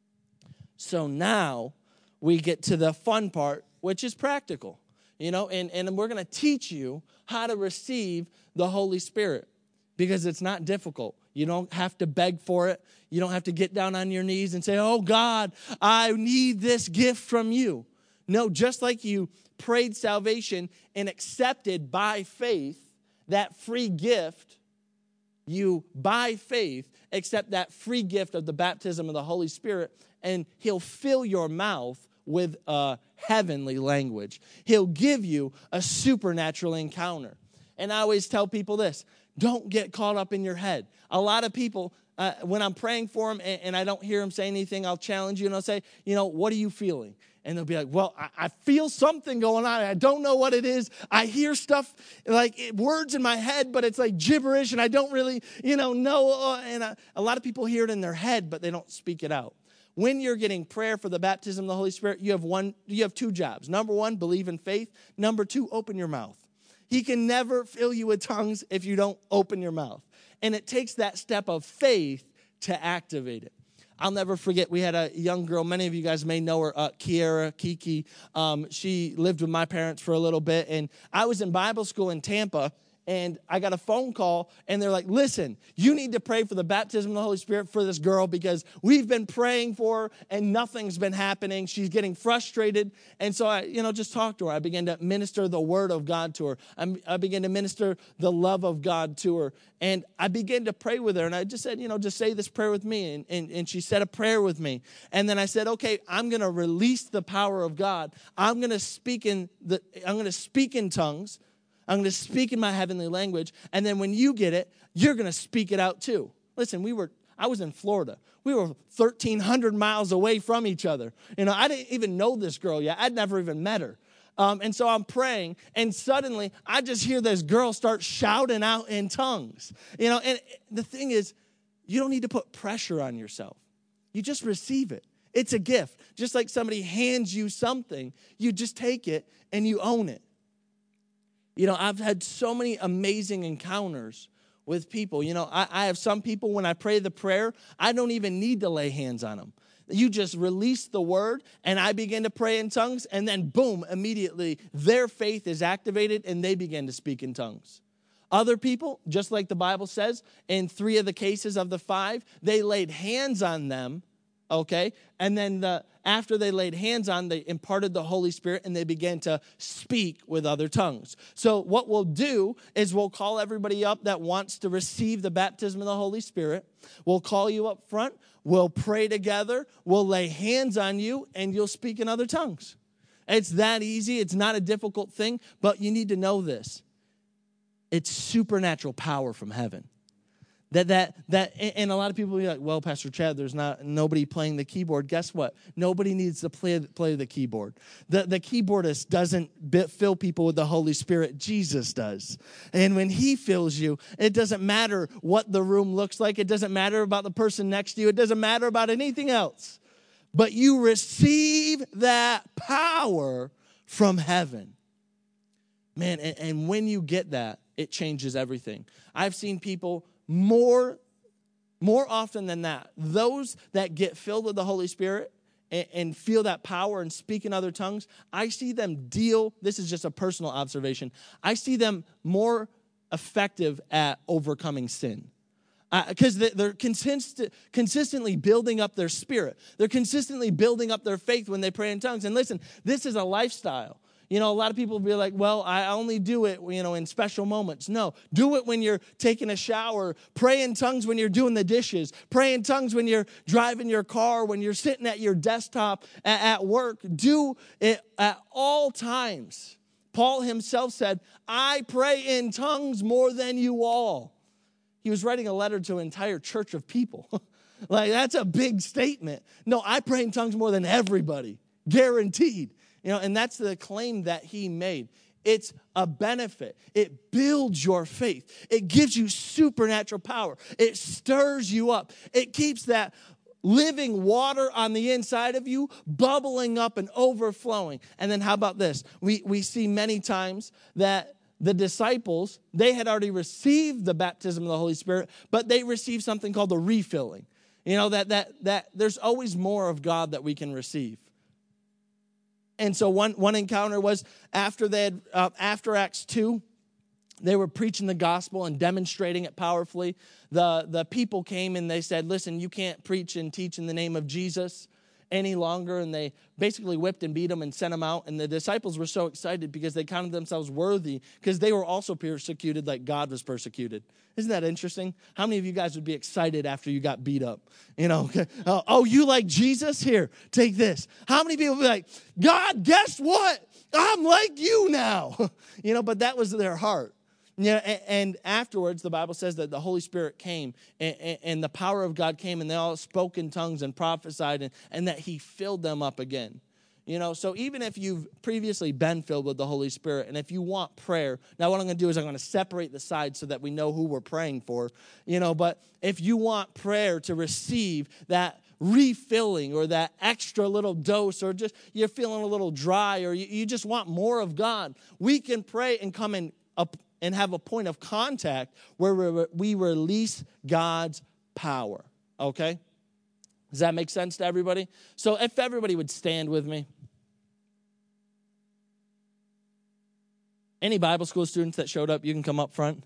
So now we get to the fun part, which is practical. You know, and, and we're going to teach you how to receive the Holy Spirit because it's not difficult. You don't have to beg for it. You don't have to get down on your knees and say, oh, God, I need this gift from you. No, just like you prayed salvation and accepted by faith that free gift, you, by faith, accept that free gift of the baptism of the Holy Spirit, and he'll fill your mouth with a heavenly language. He'll give you a supernatural encounter. And I always tell people this, don't get caught up in your head. A lot of people, uh, when I'm praying for them and, and I don't hear them say anything, I'll challenge you and I'll say, you know, what are you feeling? And they'll be like, well, I, I feel something going on. I don't know what it is. I hear stuff like it, words in my head, but it's like gibberish and I don't really, you know, know. Uh, and I, a lot of people hear it in their head, but they don't speak it out. When you're getting prayer for the baptism of the Holy Spirit, you have one, you have two jobs. Number one, believe in faith. Number two, open your mouth. He can never fill you with tongues if you don't open your mouth. And it takes that step of faith to activate it. I'll never forget, we had a young girl, many of you guys may know her, uh, Kiara, Kiki. Um, she lived with my parents for a little bit, and I was in Bible school in Tampa, and I got a phone call, and they're like, listen, you need to pray for the baptism of the Holy Spirit for this girl because we've been praying for her, and nothing's been happening. She's getting frustrated. And so I, you know, just talked to her. I began to minister the word of God to her. I, I began to minister the love of God to her. And I began to pray with her. And I just said, you know, just say this prayer with me. And, and, and she said a prayer with me. And then I said, okay, I'm going to release the power of God. I'm going to speak in the, I'm going to speak in tongues. I'm going to speak in my heavenly language. And then when you get it, you're going to speak it out too. Listen, we were, I was in Florida. We were thirteen hundred miles away from each other. You know, I didn't even know this girl yet. I'd never even met her. Um, and so I'm praying, and suddenly I just hear this girl start shouting out in tongues. You know, and the thing is, you don't need to put pressure on yourself. You just receive it. It's a gift. Just like somebody hands you something, you just take it and you own it. You know, I've had so many amazing encounters with people. You know, I, I have some people, when I pray the prayer, I don't even need to lay hands on them. You just release the word, and I begin to pray in tongues, and then boom, immediately their faith is activated, and they begin to speak in tongues. Other people, just like the Bible says, in three of the cases of the five, they laid hands on them, okay? And then the, after they laid hands on, they imparted the Holy Spirit, and they began to speak with other tongues. So what we'll do is we'll call everybody up that wants to receive the baptism of the Holy Spirit. We'll call you up front. We'll pray together. We'll lay hands on you, and you'll speak in other tongues. It's that easy. It's not a difficult thing, but you need to know this. It's supernatural power from heaven. That that that and a lot of people will be like, well, Pastor Chad, there's not nobody playing the keyboard. Guess what? Nobody needs to play play the keyboard. The the keyboardist doesn't fill people with the Holy Spirit. Jesus does. And when he fills you, it doesn't matter what the room looks like. It doesn't matter about the person next to you. It doesn't matter about anything else. But you receive that power from heaven. Man, and, and when you get that, it changes everything. I've seen people More, more often than that, those that get filled with the Holy Spirit and, and feel that power and speak in other tongues, I see them deal, this is just a personal observation, I see them more effective at overcoming sin. Because uh, they're consist- consistently building up their spirit. They're consistently building up their faith when they pray in tongues. And listen, this is a lifestyle. You know, a lot of people will be like, well, I only do it, you know, in special moments. No, do it when you're taking a shower. Pray in tongues when you're doing the dishes. Pray in tongues when you're driving your car, when you're sitting at your desktop at, at work. Do it at all times. Paul himself said, I pray in tongues more than you all. He was writing a letter to an entire church of people. Like, that's a big statement. No, I pray in tongues more than everybody. Guaranteed. You know, and that's the claim that he made. It's a benefit. It builds your faith. It gives you supernatural power. It stirs you up. It keeps that living water on the inside of you bubbling up and overflowing. And then how about this? We, we see many times that the disciples, they had already received the baptism of the Holy Spirit, but they received something called the refilling. You know, that that that there's always more of God that we can receive. And so one, one encounter was after they had, uh, after Acts two, they were preaching the gospel and demonstrating it powerfully. The, the people came and they said, listen, you can't preach and teach in the name of Jesus any longer. And they basically whipped and beat them and sent them out. And the disciples were so excited because they counted themselves worthy because they were also persecuted like God was persecuted. Isn't that interesting? How many of you guys would be excited after you got beat up? You know, uh, oh, you like Jesus? Here, take this. How many people would be like, God, guess what? I'm like you now. You know, but that was their heart. Yeah, and, and afterwards, the Bible says that the Holy Spirit came and, and, and the power of God came and they all spoke in tongues and prophesied and, and that he filled them up again. You know, so even if you've previously been filled with the Holy Spirit and if you want prayer, now what I'm going to do is I'm going to separate the sides so that we know who we're praying for, you know, but if you want prayer to receive that refilling or that extra little dose or just you're feeling a little dry or you, you just want more of God, we can pray and come in up and have a point of contact where we release God's power, okay? Does that make sense to everybody? So if everybody would stand with me. Any Bible school students that showed up, you can come up front.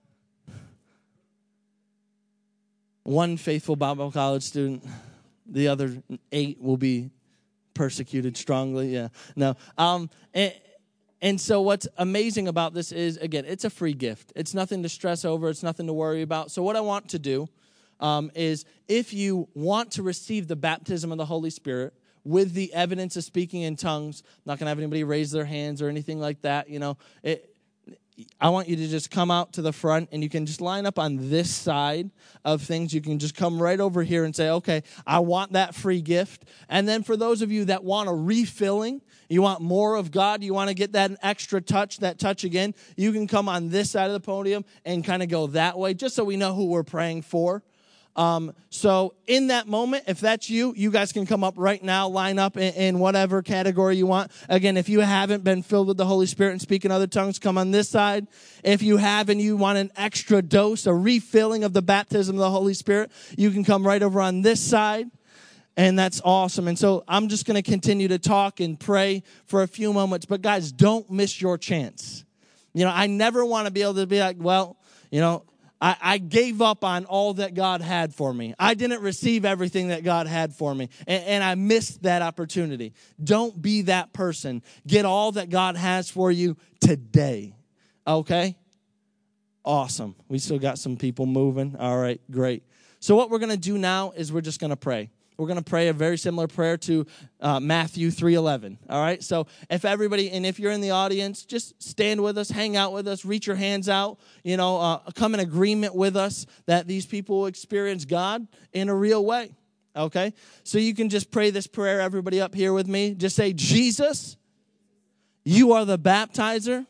One faithful Bible college student. The other eight will be persecuted strongly. Yeah, no. Um, and, and so what's amazing about this is, again, it's a free gift. It's nothing to stress over. It's nothing to worry about. So what I want to do um, is, if you want to receive the baptism of the Holy Spirit with the evidence of speaking in tongues, I'm not going to have anybody raise their hands or anything like that. You know, it, I want you to just come out to the front, and you can just line up on this side of things. You can just come right over here and say, okay, I want that free gift. And then for those of you that want a refilling, you want more of God, you want to get that extra touch, that touch again, you can come on this side of the podium and kind of go that way, just so we know who we're praying for. Um, so in that moment, if that's you, you guys can come up right now, line up in, in whatever category you want. Again, if you haven't been filled with the Holy Spirit and speak in other tongues, come on this side. If you have and you want an extra dose, a refilling of the baptism of the Holy Spirit, you can come right over on this side. And that's awesome. And so I'm just going to continue to talk and pray for a few moments. But guys, don't miss your chance. You know, I never want to be able to be like, well, you know, I, I gave up on all that God had for me. I didn't receive everything that God had for me. And, and I missed that opportunity. Don't be that person. Get all that God has for you today. Okay? Awesome. We still got some people moving. All right, great. So what we're going to do now is we're just going to pray. We're going to pray a very similar prayer to uh, Matthew three eleven, all right? So if everybody, and if you're in the audience, just stand with us, hang out with us, reach your hands out, you know, uh, come in agreement with us that these people will experience God in a real way, okay? So you can just pray this prayer, everybody up here with me. Just say, Jesus, you are the baptizer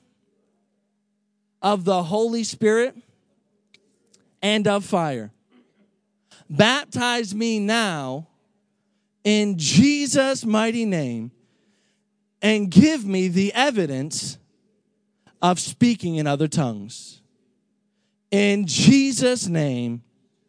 of the Holy Spirit and of fire. Baptize me now in Jesus' mighty name, and give me the evidence of speaking in other tongues. In Jesus' name,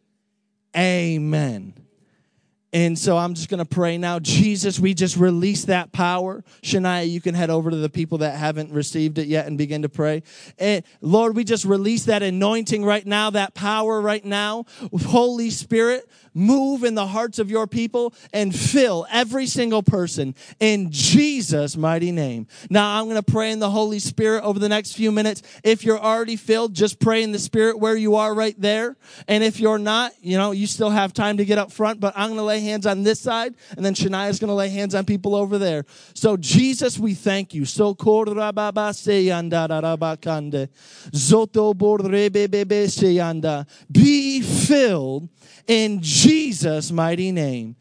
amen. And so I'm just going to pray now. Jesus, we just release that power. Shania, you can head over to the people that haven't received it yet and begin to pray. And Lord, we just release that anointing right now, that power right now. Holy Spirit, move in the hearts of your people and fill every single person in Jesus' mighty name. Now I'm going to pray in the Holy Spirit over the next few minutes. If you're already filled, just pray in the Spirit where you are right there. And if you're not, you know, you still have time to get up front, but I'm going to lay hands on this side, and then Shania's going to lay hands on people over there. So Jesus, we thank you. So be filled in Jesus' mighty name.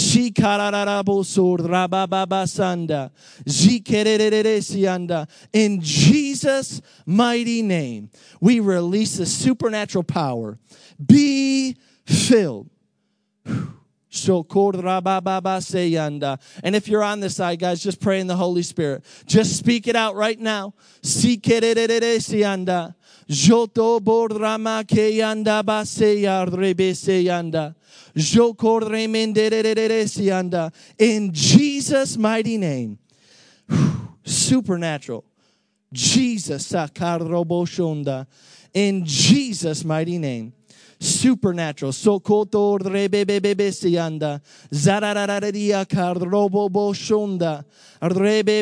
In Jesus' mighty name, we release the supernatural power. Be filled. And if you're on this side, guys, just pray in the Holy Spirit. Just speak it out right now. Joto bordrama keyanda baseya rebeseyanda. Joko remenderereresianda. In Jesus' mighty name. Supernatural. Jesus sakarroboshonda. In Jesus' mighty name. Supernatural. Sokoto rebebebesianda. Zararararia karroboboshonda. I release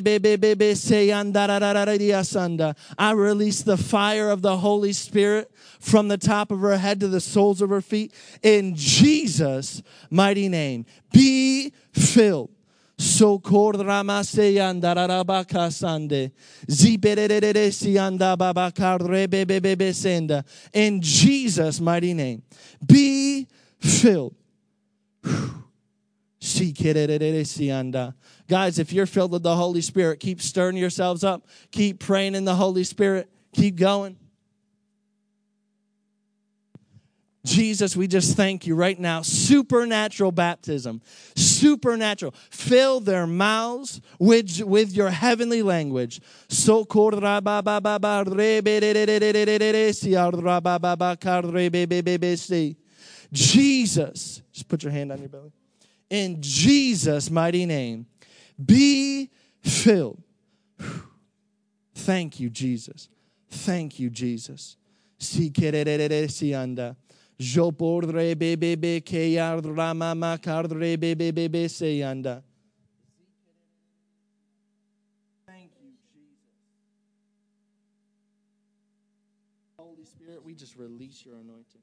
the fire of the Holy Spirit from the top of her head to the soles of her feet in Jesus' mighty name. Be filled. So kordramaseyanda rarabakasande ziberereresianda babakarrebebebesenda in Jesus' mighty name. Be filled. Guys, if you're filled with the Holy Spirit, keep stirring yourselves up. Keep praying in the Holy Spirit. Keep going. Jesus, we just thank you right now. Supernatural baptism. Supernatural. Fill their mouths with, with your heavenly language. So Jesus, just put your hand on your belly. In Jesus' mighty name, be filled. Thank you, Jesus. Thank you, Jesus. Si kererere si anda. Jo pordre bebe ke yardra mama kardre bebe bebe se anda. Thank you, Jesus. Holy Spirit, we just release your anointing.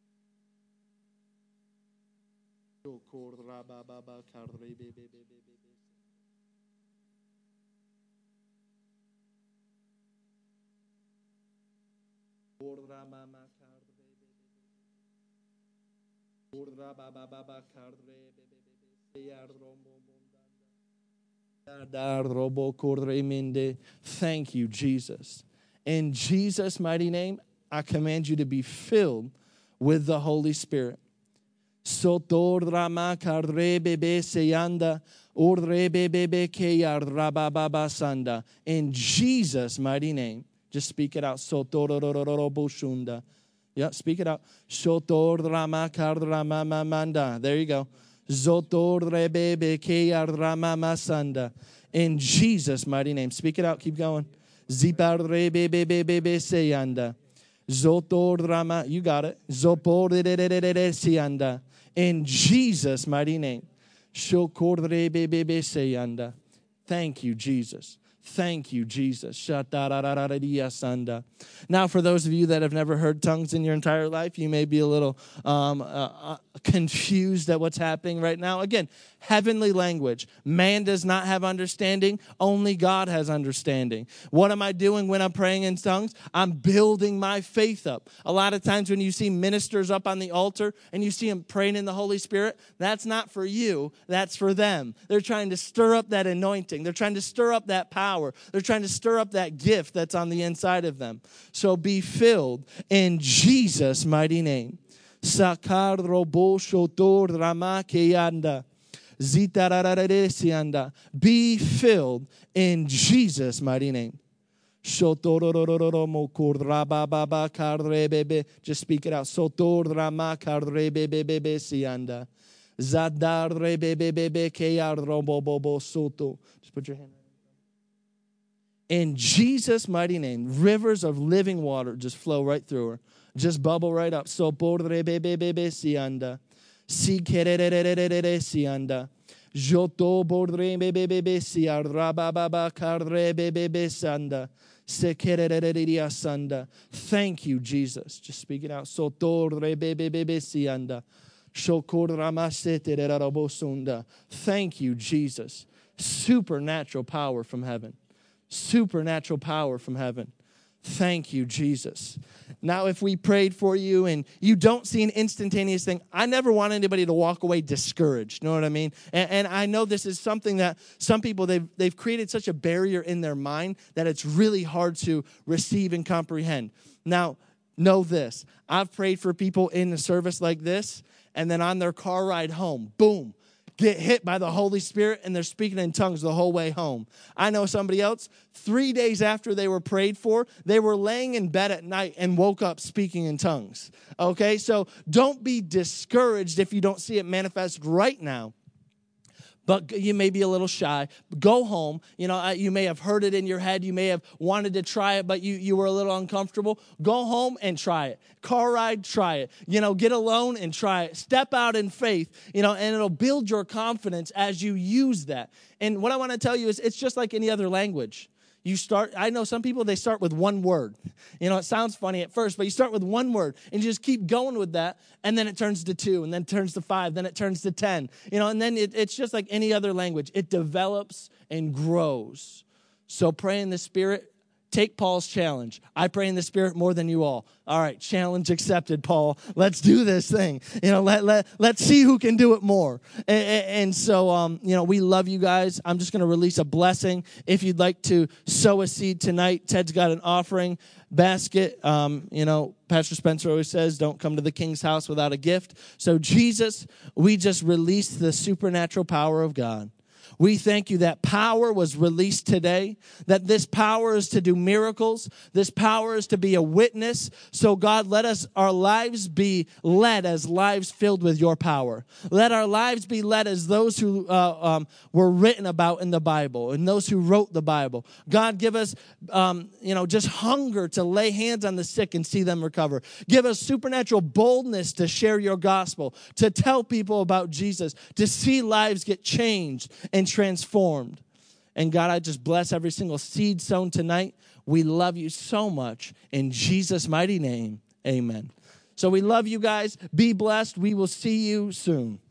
Jo kordra baba kardre bebe bebe bebe. Kordra mama kardre bebe. Kordra baba baba kardre bebe bebe. Se yardrombo. Thank you, Jesus. In Jesus' mighty name, I command you to be filled with the Holy Spirit. In Jesus' mighty name, just speak it out. Yeah, speak it out. There you go. In Jesus' mighty name. Speak it out. Keep going. You got it. In Jesus' mighty name. Thank you, Jesus. Thank you, Jesus. Now, for those of you that have never heard tongues in your entire life, you may be a little um, uh, confused at what's happening right now. Again, heavenly language. Man does not have understanding. Only God has understanding. What am I doing when I'm praying in tongues? I'm building my faith up. A lot of times when you see ministers up on the altar and you see them praying in the Holy Spirit, that's not for you. That's for them. They're trying to stir up that anointing. They're trying to stir up that power. They're trying to stir up that gift that's on the inside of them. So be filled in Jesus' mighty name. Sakar robo shotor rama keyanda. Zitarararesianda. Be filled in Jesus' mighty name. Just speak it out. Sotor rama kardre bebe bebe sianda. Zadar rebe bebe keyar robo bobo soto. Just put your hand. In Jesus' mighty name, rivers of living water just flow right through her. Just bubble right up. So bordre bebe bebe sianda. Si kererererere sianda. Joto bordre bebe bebe siandra baba kardre bebe bebe sanda. Se kerererere sanda. Thank you, Jesus. Just speak it out. So tordre bebe bebe sianda. Shokordra masete rarabosunda. Thank you, Jesus. Supernatural power from heaven. Supernatural power from heaven. Thank you, Jesus. Now, if we prayed for you and you don't see an instantaneous thing, I never want anybody to walk away discouraged. You know what I mean? And, and I know this is something that some people, they've, they've created such a barrier in their mind that it's really hard to receive and comprehend. Now, know this. I've prayed for people in a service like this, and then on their car ride home, boom, get hit by the Holy Spirit, and they're speaking in tongues the whole way home. I know somebody else, three days after they were prayed for, they were laying in bed at night and woke up speaking in tongues. Okay, so don't be discouraged if you don't see it manifest right now. But you may be a little shy. Go home. You know, you may have heard it in your head. You may have wanted to try it, but you, you were a little uncomfortable. Go home and try it. Car ride, try it. You know, get alone and try it. Step out in faith, you know, and it'll build your confidence as you use that. And what I want to tell you is it's just like any other language. You start, I know some people, they start with one word. You know, it sounds funny at first, but you start with one word and you just keep going with that, and then it turns to two, and then it turns to five, then it turns to ten. You know, and then it, it's just like any other language. It develops and grows. So pray in the Spirit. Take Paul's challenge. I pray in the Spirit more than you all. All right, challenge accepted, Paul. Let's do this thing. You know, let, let, let's see who can do it more. And, and so, um, you know, we love you guys. I'm just going to release a blessing. If you'd like to sow a seed tonight, Ted's got an offering basket. Um, you know, Pastor Spencer always says, don't come to the King's house without a gift. So, Jesus, we just release the supernatural power of God. We thank you that power was released today, that this power is to do miracles. This power is to be a witness. So God, let us, our lives be led as lives filled with your power. Let our lives be led as those who uh, um, were written about in the Bible and those who wrote the Bible. God, give us, um, you know, just hunger to lay hands on the sick and see them recover. Give us supernatural boldness to share your gospel, to tell people about Jesus, to see lives get changed and transformed. And God, I just bless every single seed sown tonight. We love you so much. In Jesus' mighty name, amen. So we love you guys. Be blessed. We will see you soon.